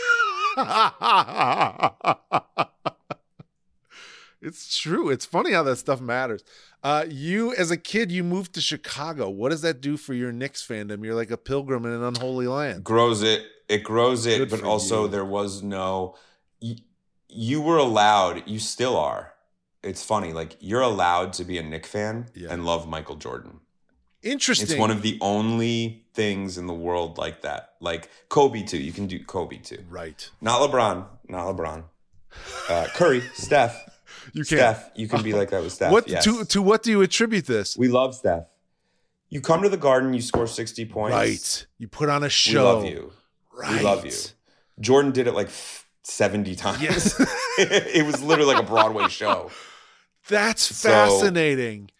It's true. It's funny how that stuff matters. Uh, you, as a kid, you moved to Chicago. What does that do for your Knicks fandom? You're like a pilgrim in an unholy land. Grows it. It grows it, Good but also you. there was no... You, you were allowed, you still are. It's funny. Like, you're allowed to be a Knicks fan yeah. and love Michael Jordan. Interesting. It's one of the only things in the world like that. Like, Kobe, too. You can do Kobe, too. Right. Not LeBron. Not LeBron. Uh, Curry. Steph. You can. Steph, you can be like that with Steph. What yes. to to what do you attribute this? We love Steph. You come to the Garden, you score sixty points. Right. You put on a show. We love you. Right. We love you. Jordan did it like seventy times. Yes. It was literally like a Broadway show. That's So- fascinating.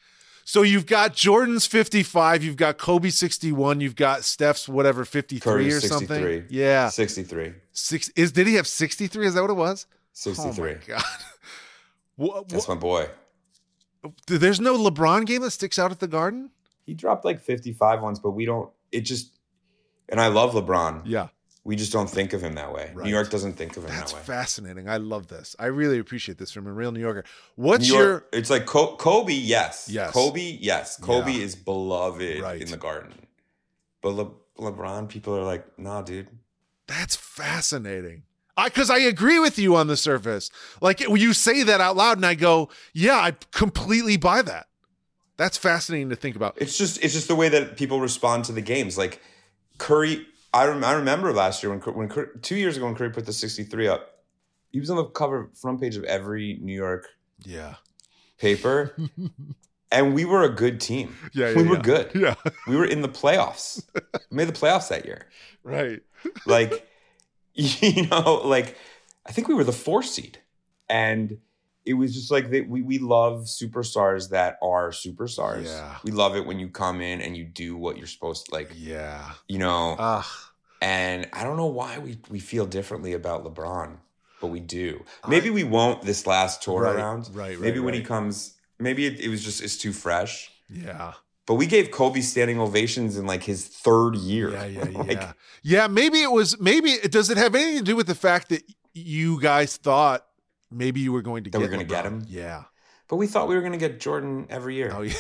So you've got Jordan's fifty-five, you've got Kobe sixty-one, you've got Steph's whatever fifty-three Curry's or something. sixty-three. Yeah, sixty-three. Six is did he have sixty-three? Is that what it was? sixty-three. Oh my god. What, That's my boy. There's no LeBron game that sticks out at the Garden? He dropped like fifty-five once, but we don't. It just. And I love LeBron. Yeah. We just don't think of him that way. Right. New York doesn't think of him That's that way. fascinating. I love this. I really appreciate this from a real New Yorker. What's New York, your? It's like Co- Kobe, yes. Yes. Kobe, yes. Kobe Yeah. is beloved Right. in the Garden. But Le- LeBron, people are like, nah, dude. That's fascinating. I because I agree with you on the surface. Like you say that out loud, and I go, yeah, I completely buy that. That's fascinating to think about. It's just it's just the way that people respond to the games. Like Curry, I, rem- I remember last year when when Curry, two years ago when Curry put the sixty-three up, he was on the cover front page of every New York Yeah. paper, and we were a good team. Yeah, yeah we were yeah. good. Yeah. We were in the playoffs. We made the playoffs that year. Right. Like, you know, like I think we were the four seed, and it was just like they, we we love superstars that are superstars. Yeah. We love it when you come in and you do what you're supposed to, like, Yeah. you know. Ugh. And I don't know why we we feel differently about LeBron, but we do. Maybe I, we won't this last tour right, around. Right. Right. Maybe right. when he comes, maybe it, it was just it's too fresh. Yeah. But we gave Kobe standing ovations in like his third year. Yeah, yeah, like, yeah. Yeah, maybe it was, maybe, does it have anything to do with the fact that you guys thought maybe you were going to that get we're going to get him? Yeah. But we thought we were going to get Jordan every year. Oh, yeah.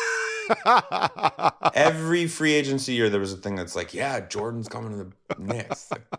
Every free agency year, there was a thing that's like, yeah, Jordan's coming to the Knicks. Like,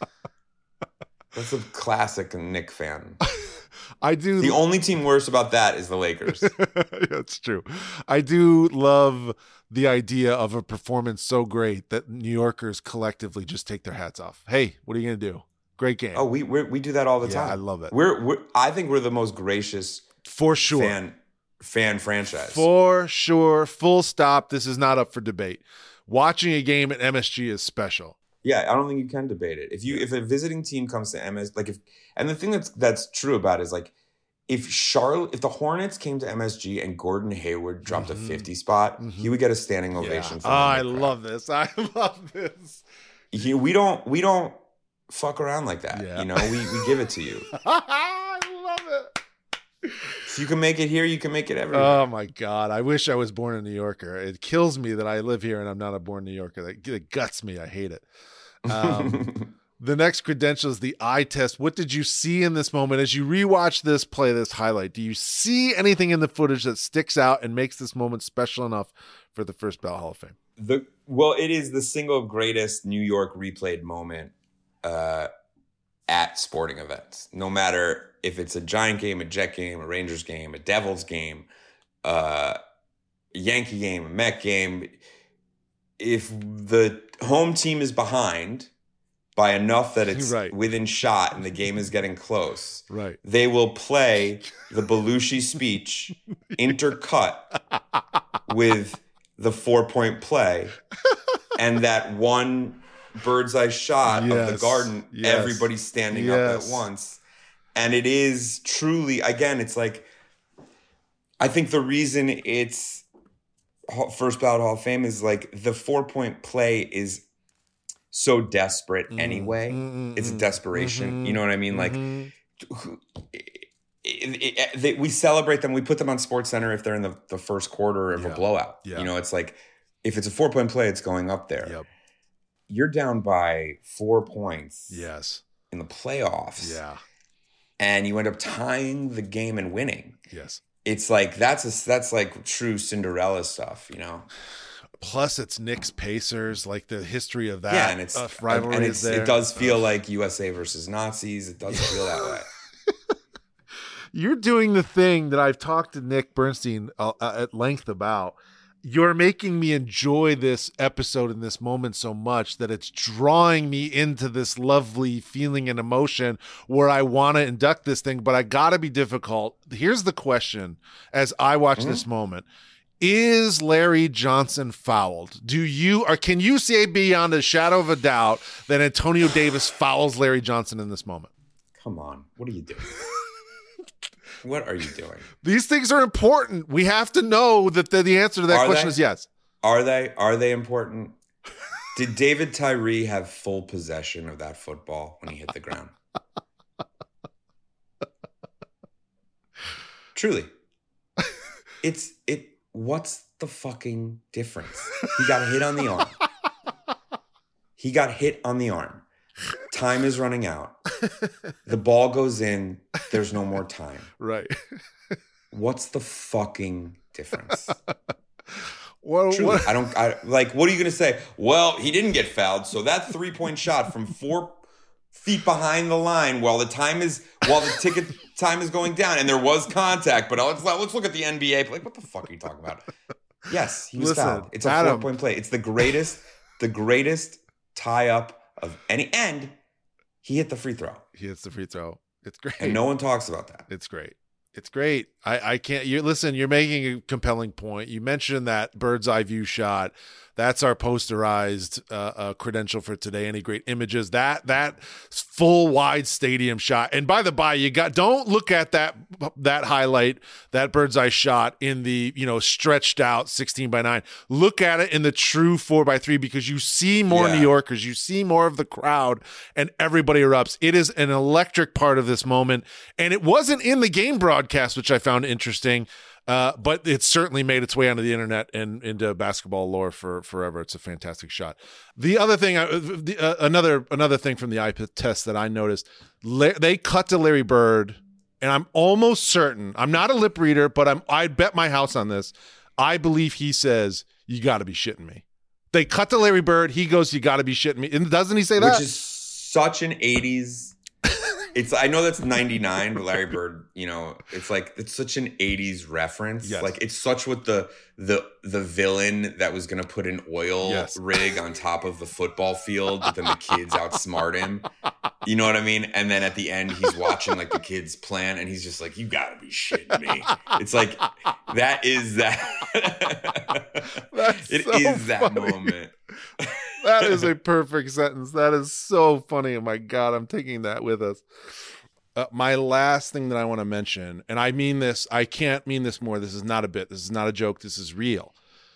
that's a classic Knick fan. I do. The only team worse about that is the Lakers. That's true. I do love the idea of a performance so great that New Yorkers collectively just take their hats off. Hey, what are you going to do? Great game. Oh, we we're, we do that all the yeah, time. I love it. We're, we're I think we're the most gracious for sure fan fan franchise. For sure. Full stop. This is not up for debate. Watching a game at M S G is special. Yeah, I don't think you can debate it. If you if a visiting team comes to M S, like if and the thing that's that's true about it is like if Charlotte, if the Hornets came to M S G and Gordon Hayward dropped mm-hmm. a fifty spot, mm-hmm. he would get a standing ovation. Yeah. From oh, I love this. I love this. He, we don't we don't fuck around like that. Yeah. You know, we we give it to you. I love it. If you can make it here, you can make it everywhere. Oh my God. I wish I was born a New Yorker. It kills me that I live here and I'm not a born New Yorker. That it guts me. I hate it. Um, the next credential is the eye test. What did you see in this moment as you rewatch this play, this highlight? Do you see anything in the footage that sticks out and makes this moment special enough for the first ballot Hall of Fame? The well, it is the single greatest New York replayed moment uh, at sporting events. No matter if it's a Giant game, a Jet game, a Rangers game, a Devils game, uh, a Yankee game, a Met game. If the home team is behind by enough that it's right. within shot and the game is getting close, right. they will play the Belushi speech intercut with the four-point play and that one bird's eye shot yes. of the Garden, yes. everybody standing yes. up at once. And it is truly, again, it's like, I think the reason it's first ballot Hall of Fame is like the four-point play is so desperate anyway. Mm-hmm. It's a desperation. Mm-hmm. You know what I mean? Mm-hmm. Like it, it, it, they, we celebrate them. We put them on SportsCenter if they're in the, the first quarter of yeah. a blowout. Yeah. You know, it's like if it's a four-point play, it's going up there. Yep. You're down by four points yes. in the playoffs. Yeah. And you end up tying the game and winning. Yes. It's like that's a, that's like true Cinderella stuff, you know. Plus, it's Knicks Pacers, like the history of that. Yeah, and it's uh, rivalry and is it's, there. it does feel like U S A versus Nazis. It does feel that way. You're doing the thing that I've talked to Nick Bernstein uh, at length about. You're making me enjoy this episode and this moment so much that it's drawing me into this lovely feeling and emotion where I want to induct this thing, but I got to be difficult. Here's the question as I watch mm-hmm. this moment. Is Larry Johnson fouled? Do you, or can you say beyond a shadow of a doubt that Antonio Davis fouls Larry Johnson in this moment? Come on. What are you doing? What are you doing? These things are important. We have to know that the, the answer to that Are question they? is yes. Are they? Are they important? Did David Tyree have full possession of that football when he hit the ground? Truly. It's it. What's the fucking difference? He got hit on the arm. He got hit on the arm. Time is running out. The ball goes in. There's no more time. Right. What's the fucking difference? Well, Truly, what? I don't I, like. What are you going to say? Well, he didn't get fouled, so that three point shot from four feet behind the line, while the time is while the ticket time is going down, and there was contact. But let's let's look at the N B A. Like, what the fuck are you talking about? Yes, he was Listen, fouled. It's a Adam. four point play. It's the greatest, the greatest tie up of any end. He hit the free throw. He hits the free throw. It's great. And no one talks about that. It's great. It's great. I, I can't. You listen. You're making a compelling point. You mentioned that bird's eye view shot. That's our posterized uh, uh, credential for today. Any great images? That that full wide stadium shot. And by the by, you got don't look at that that highlight, that bird's eye shot in the you know stretched out sixteen by nine. Look at it in the true four by three because you see more Yeah. New Yorkers. You see more of the crowd, and everybody erupts. It is an electric part of this moment, and it wasn't in the game broadcast, which I found interesting. Uh, but it certainly made its way onto the internet and into basketball lore for forever. It's a fantastic shot. The other thing, I, the, uh, another another thing from the eye test that I noticed, La- they cut to Larry Bird, and I'm almost certain. I'm not a lip reader, but I'm. I'd bet my house on this. I believe he says, "You got to be shitting me." They cut to Larry Bird. He goes, "You got to be shitting me," and doesn't he say that? Which is such an eighties. It's I know that's ninety-nine, but Larry Bird, you know, it's like it's such an eighties reference. Yes. Like it's such what the the the villain that was gonna put an oil Yes. rig on top of the football field, but then the kids outsmart him. You know what I mean? And then at the end he's watching like the kids plan and he's just like, you gotta be shitting me. It's like that is that That's It so is that funny. moment. That is a perfect sentence. That is so funny. Oh my God, I'm taking that with us. Uh, my last thing that I want to mention, and I mean this, I can't mean this more. This is not a bit. This is not a joke. This is real.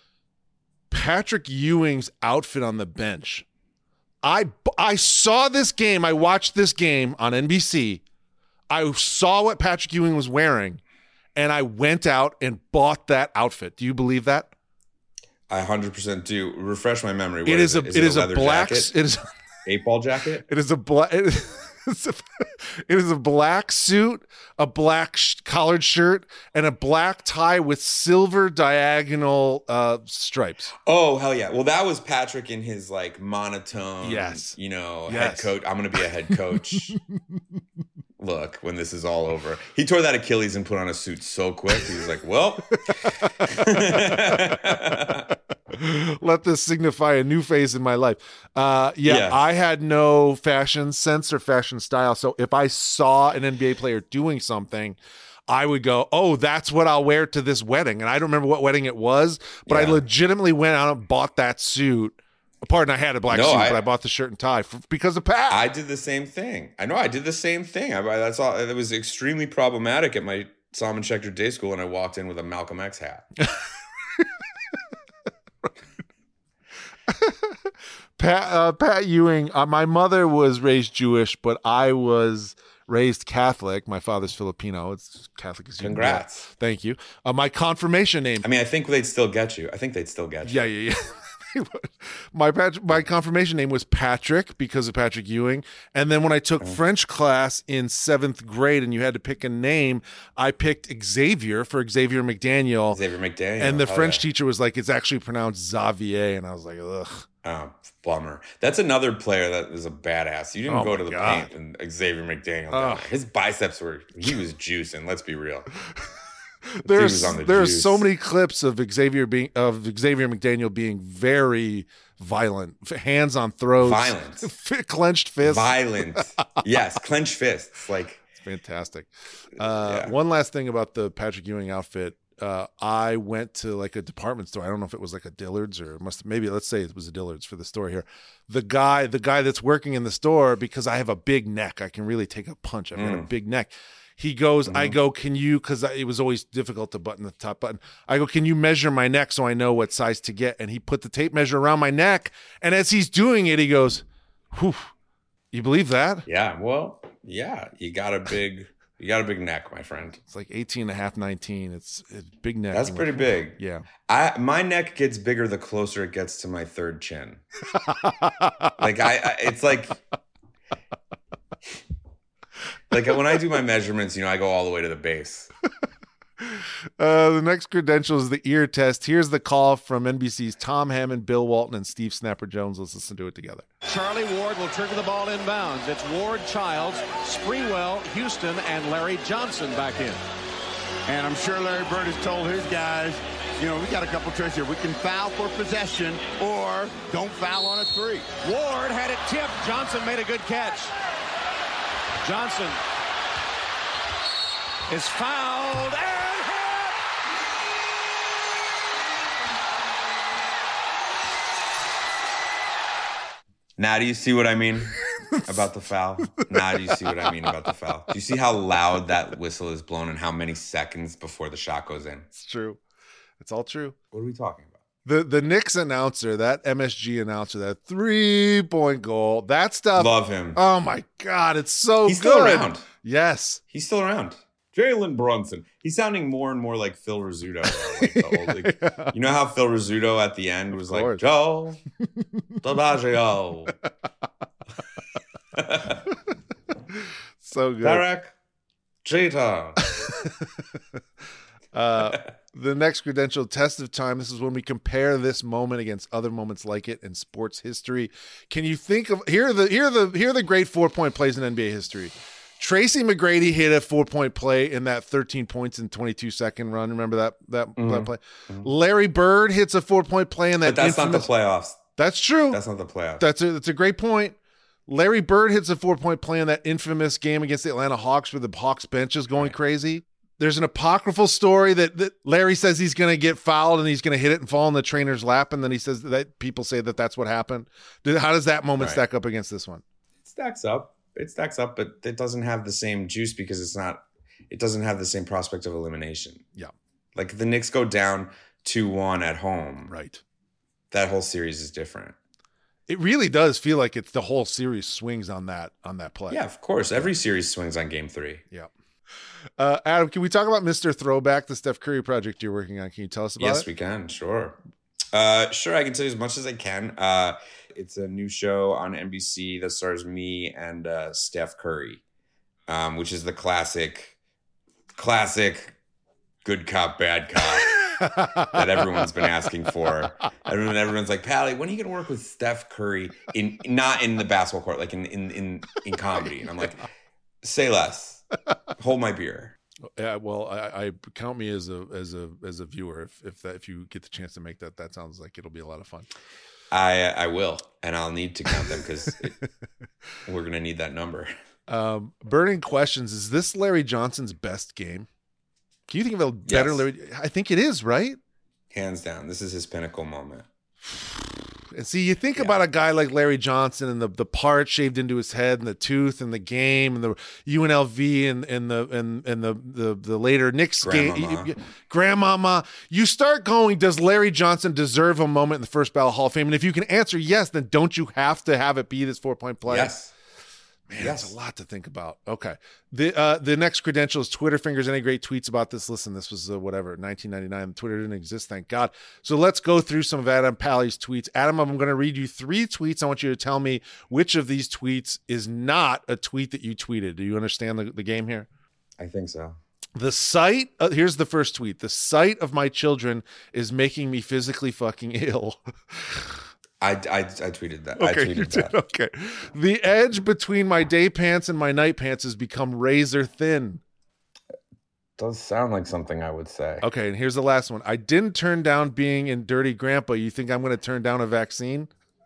Patrick Ewing's outfit on the bench. I I saw this game. I watched this game on N B C. I saw what Patrick Ewing was wearing, and I went out and bought that outfit. Do you believe that? I one hundred percent do. Refresh my memory. What It is, is a it it is a leather black jacket? it is Eight ball jacket? It is a black. It is a, it is a black suit, a black sh- collared shirt, and a black tie with silver diagonal uh, stripes. Oh hell yeah! Well, that was Patrick in his like monotone. Yes. You know, Yes. head coach. I'm going to be a head coach. Look, when this is all over, he tore that Achilles and put on a suit so quick. He was like, "Well." Let this signify a new phase in my life. Uh, yeah, Yeah. I had no fashion sense or fashion style. So if I saw an N B A player doing something, I would go, oh, that's what I'll wear to this wedding. And I don't remember what wedding it was, but I Yeah. legitimately went out and bought that suit. Pardon, I had a black No, suit, I- but I bought the shirt and tie for, because of Pat. I did the same thing. I know I did the same thing. I, that's all. It was extremely problematic at my Salmon Schechter Day School, and I walked in with a Malcolm X hat. Pat, uh, Pat Ewing, uh, my mother was raised Jewish, but I was raised Catholic. My father's Filipino. It's Catholic as you can get. Congrats. Thank you. Uh, my confirmation name. I mean, I think they'd still get you. I think they'd still get you. Yeah, yeah, yeah. They would. my Pat- my confirmation name was Patrick because of Patrick Ewing. And then when I took French class in seventh grade and you had to pick a name, I picked Xavier for Xavier McDaniel. Xavier McDaniel. And the Oh, French yeah. teacher was like, it's actually pronounced Xavier. And I was like, ugh. Oh, bummer. That's another player that is a badass. You didn't Oh go my to the God. paint and Xavier McDaniel. Ugh. down there. His biceps were, he was juicing. Let's be real. There's was on the there's juice. so many clips of Xavier being of Xavier McDaniel being very violent, f- hands on throats, Violent. clenched fists. Violent. Yes, clenched fists. Like, It's fantastic. Uh, Yeah. One last thing about the Patrick Ewing outfit. Uh, I went to like a department store. I don't know if it was like a Dillard's or it must maybe let's say it was a Dillard's for the store here. The guy, the guy that's working in the store, because I have a big neck, I can really take a punch. I've got a Mm. big neck. He goes, Mm-hmm. I go, can you, because it was always difficult to button the top button. I go, can you measure my neck so I know what size to get? And he put the tape measure around my neck. And as he's doing it, he goes, whew, you believe that? Yeah, well, yeah, you got a big, you got a big neck, my friend. It's like eighteen and a half, nineteen. It's, it's big neck. That's pretty big. Yeah. I my neck gets bigger the closer it gets to my third chin. Like I, I it's like. Like when I do my measurements, you know, I go all the way to the base. Uh, the next credential is the ear test. Here's the call from N B C's Tom Hammond, Bill Walton, and Steve Snapper Jones. Let's listen to it together. Charlie Ward will trigger the ball inbounds. It's Ward, Childs, Sprewell, Houston, and Larry Johnson back in. And I'm sure Larry Bird has told his guys, you know, we got a couple tricks here. We can foul for possession or don't foul on a three. Ward had it tipped. Johnson made a good catch. Johnson is fouled and hit. Now do you see what I mean about the foul? Now do you see what I mean about the foul? Do you see how loud that whistle is blown and how many seconds before the shot goes in? It's true. It's all true. What are we talking about? The the Knicks announcer, that M S G announcer, that three-point goal, that stuff. Love him. Oh, my God. It's so He's good. still around. Yes. He's still around. Jalen Brunson. He's sounding more and more like Phil Rizzuto. Like the old, like, Yeah. You know how Phil Rizzuto at the end was like, course. Joe DiMaggio, So good. Derek Jeter. Uh, the next credential, test of time. This is when we compare this moment against other moments like it in sports history. Can you think of here are the here are the here are the great four point plays in N B A history? Tracy McGrady hit a four point play in that thirteen points in twenty-two second run. Remember that that, Mm-hmm. that play? Mm-hmm. Larry Bird hits a four point play in that. But that's infamous, not the playoffs. That's true. That's not the playoffs. That's a that's a great point. Larry Bird hits a four point play in that infamous game against the Atlanta Hawks where the Hawks bench is going Right. crazy. There's an apocryphal story that, that Larry says he's going to get fouled and he's going to hit it and fall in the trainer's lap. And then he says that people say that that's what happened. How does that moment Right. stack up against this one? It stacks up. It stacks up, but it doesn't have the same juice because it's not, it doesn't have the same prospect of elimination. Yeah. Like the Knicks go down two one at home. Right. That whole series is different. It really does feel like it's the whole series swings on that, on that play. Yeah, of course. Every series swings on game three. Yeah. Uh, Adam, can we talk about Mister Throwback, the Steph Curry project you're working on? Can you tell us about yes, it? we can. Sure. Uh, sure, I can tell you as much as I can. Uh, it's a new show on N B C that stars me and uh, Steph Curry, um, which is the classic, classic good cop, bad cop that everyone's been asking for. Everyone, everyone's like, Pally, when are you going to work with Steph Curry in not in the basketball court, like in in in, in comedy? And I'm like, say less. Hold my beer. Yeah, well, I, I count me as a as a as a viewer if if that if you get the chance to make that. That sounds like it'll be a lot of fun. I I will, and I'll need to count them because we're gonna need that number. Um, burning questions: is this Larry Johnson's best game? Can you think of a better Yes. Larry? I think it is, right? Hands down, this is his pinnacle moment. And see, you think Yeah. about a guy like Larry Johnson and the the part shaved into his head and the tooth and the game and the U N L V and and the and and the the, the later Knicks game. Grandmama. Grandmama. You start going, does Larry Johnson deserve a moment in the first ballot Hall of Fame? And if you can answer yes, then don't you have to have it be this four point play? Yes. Man, Yes. that's a lot to think about. Okay. The uh, the next credential is Twitter fingers. Any great tweets about this? Listen, this was uh, whatever, nineteen ninety-nine. Twitter didn't exist, thank God. So let's go through some of Adam Pally's tweets. Adam, I'm going to read you three tweets. I want you to tell me which of these tweets is not a tweet that you tweeted. Do you understand the, the game here? I think so. The sight, uh, here's the first tweet. The sight of my children is making me physically fucking ill. I, I, I tweeted that. I Okay, you tweeted did. that. Okay. The edge between my day pants and my night pants has become razor thin. Does sound like something I would say. Okay, and here's the last one. I didn't turn down being in Dirty Grandpa. You think I'm going to turn down a vaccine?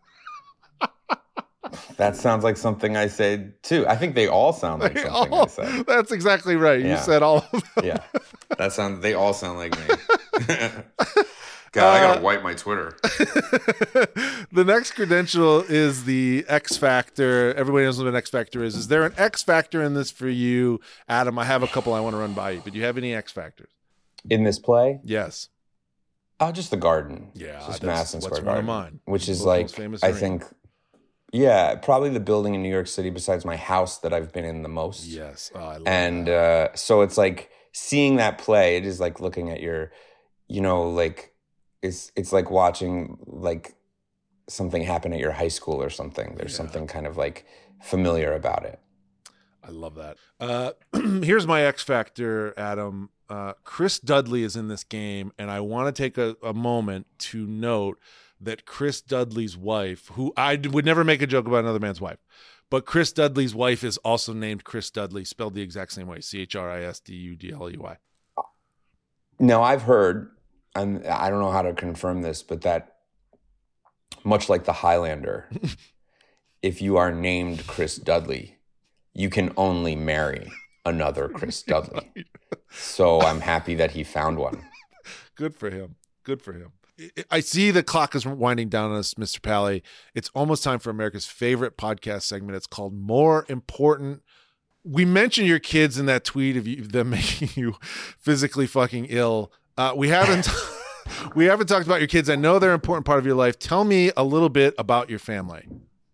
That sounds like something I say too. I think they all sound like something I Oh, say. that's exactly right. You Yeah. said all of them. Yeah, that sounds. They all sound like me. God, I gotta Uh, wipe my Twitter. The next credential is the X Factor. Everybody knows what an X Factor is. Is there an X Factor in this for you, Adam? I have a couple I want to run by you, but do you have any X Factors? In this play? Yes. Oh, just the Garden. Yeah, just that's Madison what's Square one of Garden, mine. which is Most like famous I arena. think, yeah, probably the building in New York City besides my house that I've been in the most. Yes, oh, I love and that. uh, so it's like seeing that play. It is like looking at your, you know, like it's it's like watching like something happen at your high school or something. There's Yeah. something kind of like familiar about it. I love that. Uh, here's my X Factor, Adam. Uh, Chris Dudley is in this game, and I want to take a, a moment to note that Chris Dudley's wife, who I d- would never make a joke about another man's wife, but Chris Dudley's wife is also named Chris Dudley, spelled the exact same way, C H R I S D U D L E Y. No, I've heard, and I don't know how to confirm this, but that much like the Highlander, if you are named Chris Dudley, you can only marry another Chris Dudley. So I'm happy that he found one. Good for him. Good for him. I see the clock is winding down on us, Mister Pally. It's almost time for America's favorite podcast segment. It's called More Important. We mentioned your kids in that tweet of you, them making you physically fucking ill. Uh, we haven't we haven't talked about your kids. I know they're an important part of your life. Tell me a little bit about your family.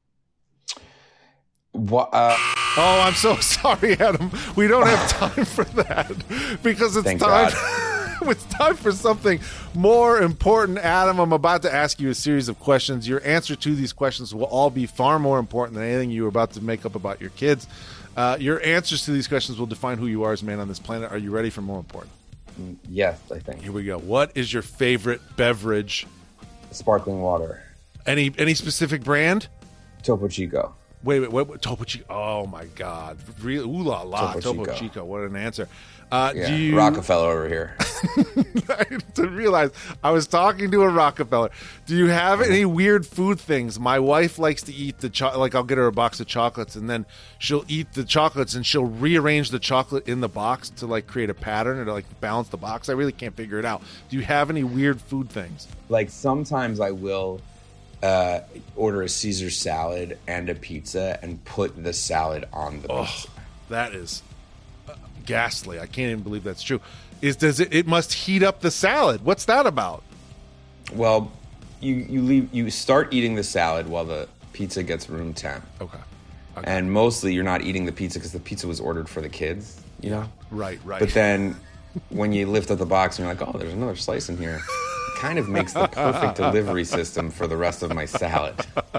What? Uh, Oh, I'm so sorry, Adam. We don't have time for that because it's Thank time. God. It's time for something more important, Adam. I'm about to ask you a series of questions. Your answer to these questions will all be far more important than anything you were about to make up about your kids. Uh, your answers to these questions will define who you are as a man on this planet. Are you ready for more important? yes, I think. Here we go. What is your favorite beverage? Sparkling water. Any any specific brand? Topo Chico. Wait, wait, wait, wait. Topo Chico. Oh my God! Really? Ooh la la! Topo Topo Chico. Chico. What an answer. Uh, Yeah. do you Rockefeller over here. to realize I was talking to a Rockefeller. Do you have any weird food things? My wife likes to eat the cho- like I'll get her a box of chocolates and then she'll eat the chocolates and she'll rearrange the chocolate in the box to like create a pattern or to like balance the box. I really can't figure it out. Do you have any weird food things? Like sometimes I will uh, order a Caesar salad and a pizza and put the salad on the pizza. That is uh, ghastly. I can't even believe that's true. Is does it? It must heat up the salad. What's that about? Well, you you leave you start eating the salad while the pizza gets room temp, Okay. Okay. and mostly you're not eating the pizza because the pizza was ordered for the kids, you know. Right. Right. But then when you lift up the box and you're like, oh, there's another slice in here, it kind of makes the perfect delivery system for the rest of my salad.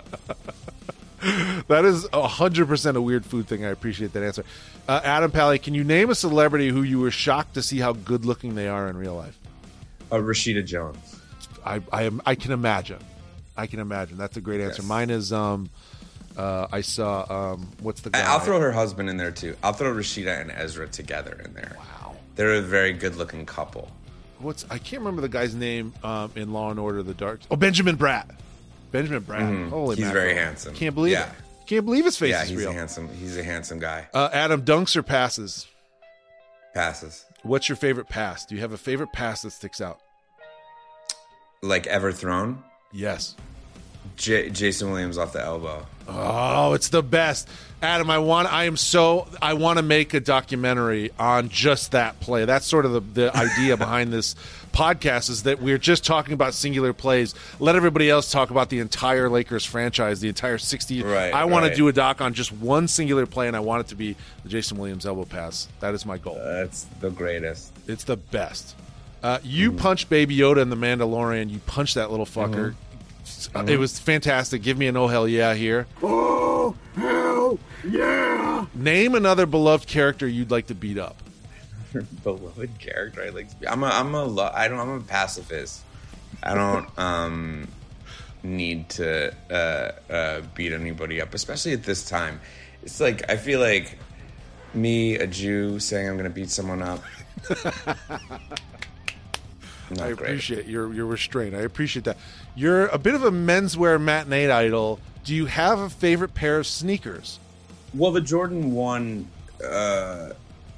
That is one hundred percent a weird food thing. I appreciate that answer. Uh, Adam Pally, can you name a celebrity who you were shocked to see how good looking they are in real life? Uh, Rashida Jones. I I, am, I can imagine. I can imagine. That's a great answer. Yes. Mine is, um, uh, I saw, um, what's the guy? I'll throw her husband in there too. I'll throw Rashida and Ezra together in there. Wow. They're a very good looking couple. What's, I can't remember the guy's name um, in Law and Order, The Dark. Oh, Benjamin Bratt. Benjamin Bratt. Mhm. Holy He's mackerel. very handsome. Can't believe Yeah. it. Can't believe his face Yeah, is he's real. a handsome. He's a handsome guy. Uh, Adam, dunks or passes? Passes. What's your favorite pass? Do you have a favorite pass that sticks out? Like ever thrown? Yes. J- Jason Williams off the elbow. Oh, it's the best. Adam, I want I am so I want to make a documentary on just that play. That's sort of the, the idea behind this podcast, is that we're just talking about singular plays. Let everybody else talk about the entire Lakers franchise, the entire sixty. Right, I want right. to do a doc on just one singular play, and I want it to be the Jason Williams elbow pass. That is my goal. That's the greatest. It's the best. Uh, you mm. punched Baby Yoda in The Mandalorian. You punched that little fucker. Mm-hmm. Uh, it was fantastic. Give me an oh hell yeah here. Oh hell yeah! Name another beloved character you'd like to beat up. Beloved character I like to be. I'm a I'm a lo- I don't I'm a pacifist. I don't um need to uh, uh, beat anybody up, especially at this time. It's like I feel like me, a Jew, saying I'm going to beat someone up. Not I great. appreciate your your restraint. I appreciate that. You're a bit of a menswear matinee idol. Do you have a favorite pair of sneakers? Well, the Jordan one uh,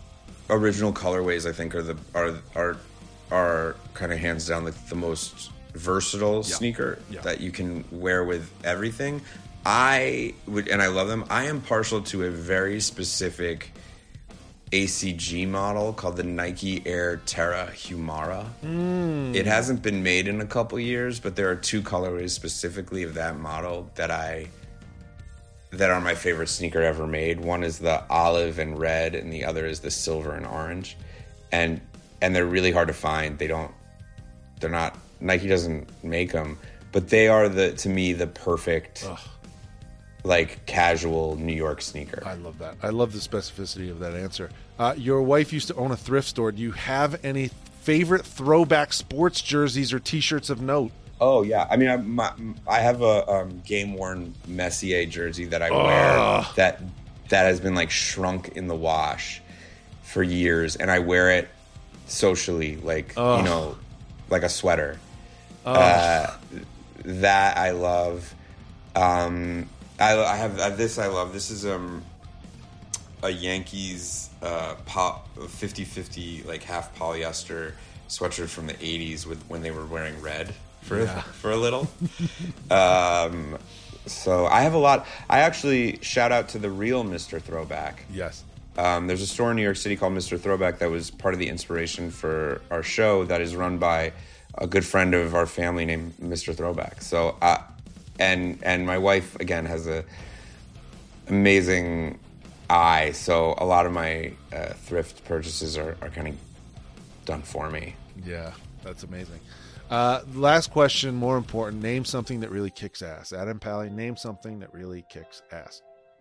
original colorways, I think, are the are are are kind of hands down like the most versatile Yeah. sneaker Yeah. that you can wear with everything. I would, and I love them. I am partial to a very specific A C G model called the Nike Air Terra Humara. Mm. It hasn't been made in a couple years, but there are two colorways specifically of that model that I that are my favorite sneaker ever made. One is the olive and red, and the other is the silver and orange. And and they're really hard to find. They don't. They're not. Nike doesn't make them, but they are the to me the perfect. Ugh. Like casual New York sneaker. I love that. I love the specificity of that answer. Uh, your wife used to own a thrift store. Do you have any favorite throwback sports jerseys or T-shirts of note? Oh yeah, I mean, I, my, I have a um, game worn Messier jersey that I wear uh. that that has been like shrunk in the wash for years, and I wear it socially, like uh. you know, like a sweater. Uh. Uh, that I love. Um, I, I have uh, this. I love this. Is um a Yankees uh pop fifty-fifty like half polyester sweatshirt from the eighties with when they were wearing red for yeah. for a little. um, so I have a lot. I actually shout out to the real Mister Throwback. Yes. Um, there's a store in New York City called Mister Throwback that was part of the inspiration for our show. That is run by a good friend of our family named Mister Throwback. So I. And and my wife, again, has a amazing eye. So a lot of my uh, thrift purchases are, are kind of done for me. Yeah, that's amazing. Uh, last question, more important. Name something that really kicks ass. Adam Pally, name something that really kicks ass.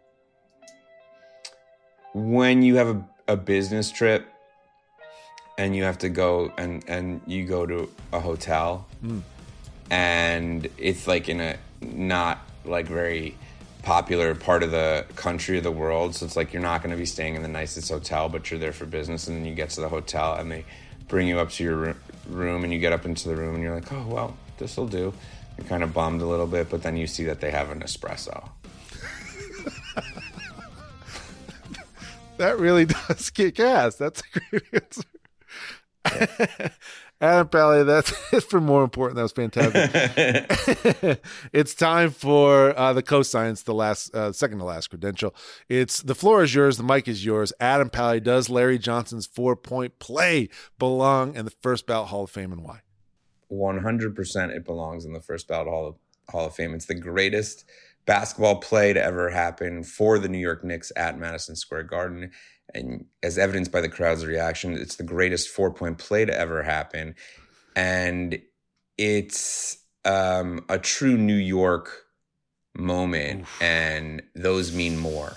When you have a, a business trip and you have to go and, and you go to a hotel mm. and it's like in a not like very popular part of the country or the world, so it's like you're not going to be staying in the nicest hotel, but you're there for business, and then you get to the hotel and they bring you up to your room and you get up into the room and you're like, oh well, this will do. You're kind of bummed a little bit, but then you see that they have an espresso. That really does kick ass. That's a great answer. Yeah. Adam Pally, that's it for More Important. That was fantastic. It's time for uh, the co-science, the last, uh, second to last credential. It's the floor is yours, the mic is yours. Adam Pally, does Larry Johnson's four-point play belong in the first ballot Hall of Fame, and why? one hundred percent it belongs in the first ballot Hall of, Hall of Fame. It's the greatest basketball play to ever happen for the New York Knicks at Madison Square Garden. And as evidenced by the crowd's reaction, it's the greatest four-point play to ever happen. And it's um, a true New York moment, Oof. and those mean more.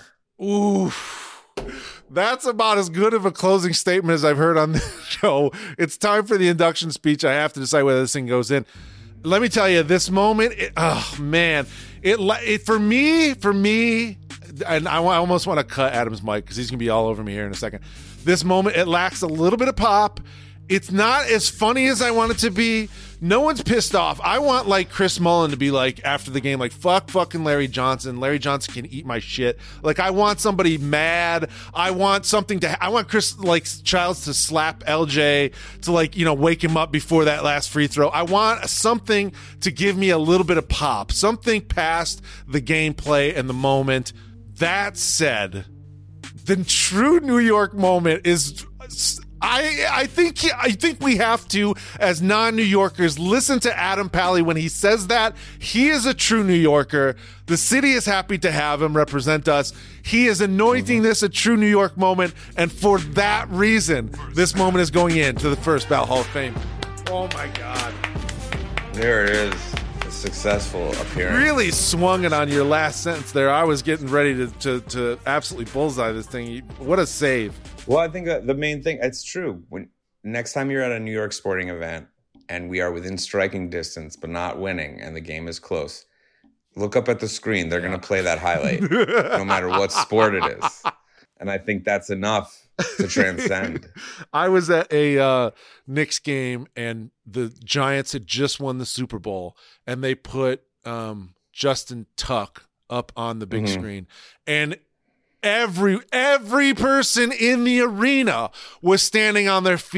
Oof. That's about as good of a closing statement as I've heard on this show. It's time for the induction speech. I have to decide whether this thing goes in. Let me tell you, this moment, it, oh, man. It, it For me, for me... and I almost want to cut Adam's mic because he's going to be all over me here in a second. This moment, it lacks a little bit of pop. It's not as funny as I want it to be. No one's pissed off. I want, like, Chris Mullin to be like, after the game, like, fuck fucking Larry Johnson. Larry Johnson can eat my shit. Like, I want somebody mad. I want something to, I want Chris, like, Childs to slap L J to, like, you know, wake him up before that last free throw. I want something to give me a little bit of pop. Something past the gameplay and the moment. That said, the true New York moment is, I I think I think we have to, as non-New Yorkers, listen to Adam Pally when he says that. He is a true New Yorker. The city is happy to have him represent us. He is anointing this a true New York moment, and for that reason, this moment is going into the first ballot Hall of Fame. Oh my God! There it is. Successful appearance. Really swung it on your last sentence there. I was getting ready to, to, to absolutely bullseye this thing. What a save. Well, I think that the main thing, it's true. When next time you're at a New York sporting event and we are within striking distance but not winning and the game is close, look up at the screen. They're yeah. going to play that highlight no matter what sport it is. And I think that's enough to transcend. I was at a uh, Knicks game and the Giants had just won the Super Bowl and they put um, Justin Tuck up on the big mm-hmm. screen. And every every person in the arena was standing on their feet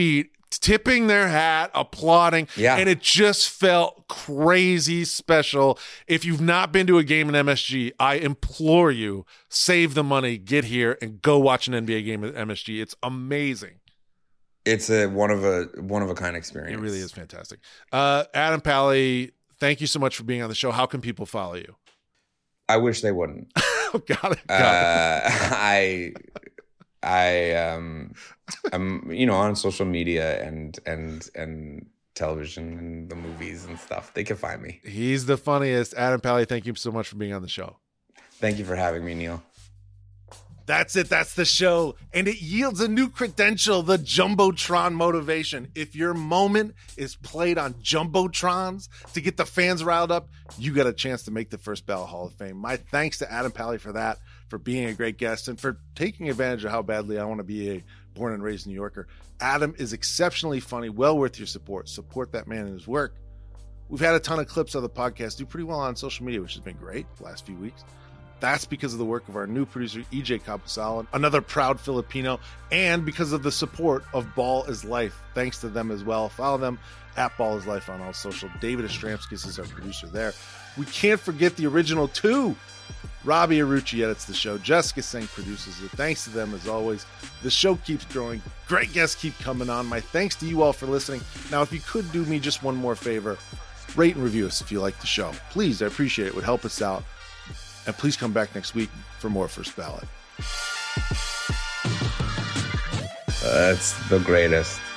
tipping their hat, applauding. Yeah. And it just felt crazy special. If you've not been to a game in M S G, I implore you, save the money, get here, and go watch an N B A game at M S G. It's amazing. It's a one of a one of a kind experience. It really is fantastic. Uh, Adam Pally, thank you so much for being on the show. How can people follow you? I wish they wouldn't. got it. Got uh, it. I, I, um, I'm, you know, on social media and and and television and the movies and stuff. They can find me. He's the funniest. Adam Pally, thank you so much for being on the show. Thank you for having me, Neil. That's it. That's the show. And it yields a new credential, the Jumbotron motivation. If your moment is played on Jumbotrons to get the fans riled up, you got a chance to make the First Ballot Hall of Fame. My thanks to Adam Pally for that, for being a great guest, and for taking advantage of how badly I want to be a born and raised New Yorker. Adam is exceptionally funny, well worth your support. Support that man and his work. We've had a ton of clips of the podcast do pretty well on social media, which has been great the last few weeks. That's because of the work of our new producer, E J Caposalon, another proud Filipino, and because of the support of Ball is Life. Thanks to them as well. Follow them at Ball is Life on all social. David Ostramskis is our producer there. We can't forget the original two. Robbie Arucci edits the show. Jessica Singh produces it. Thanks to them as always. The show keeps growing. Great guests keep coming on. My thanks to you all for listening. Now, if you could do me just one more favor, rate and review us if you like the show. Please, I appreciate it. It would help us out. And please come back next week for more First Ballot. That's the greatest.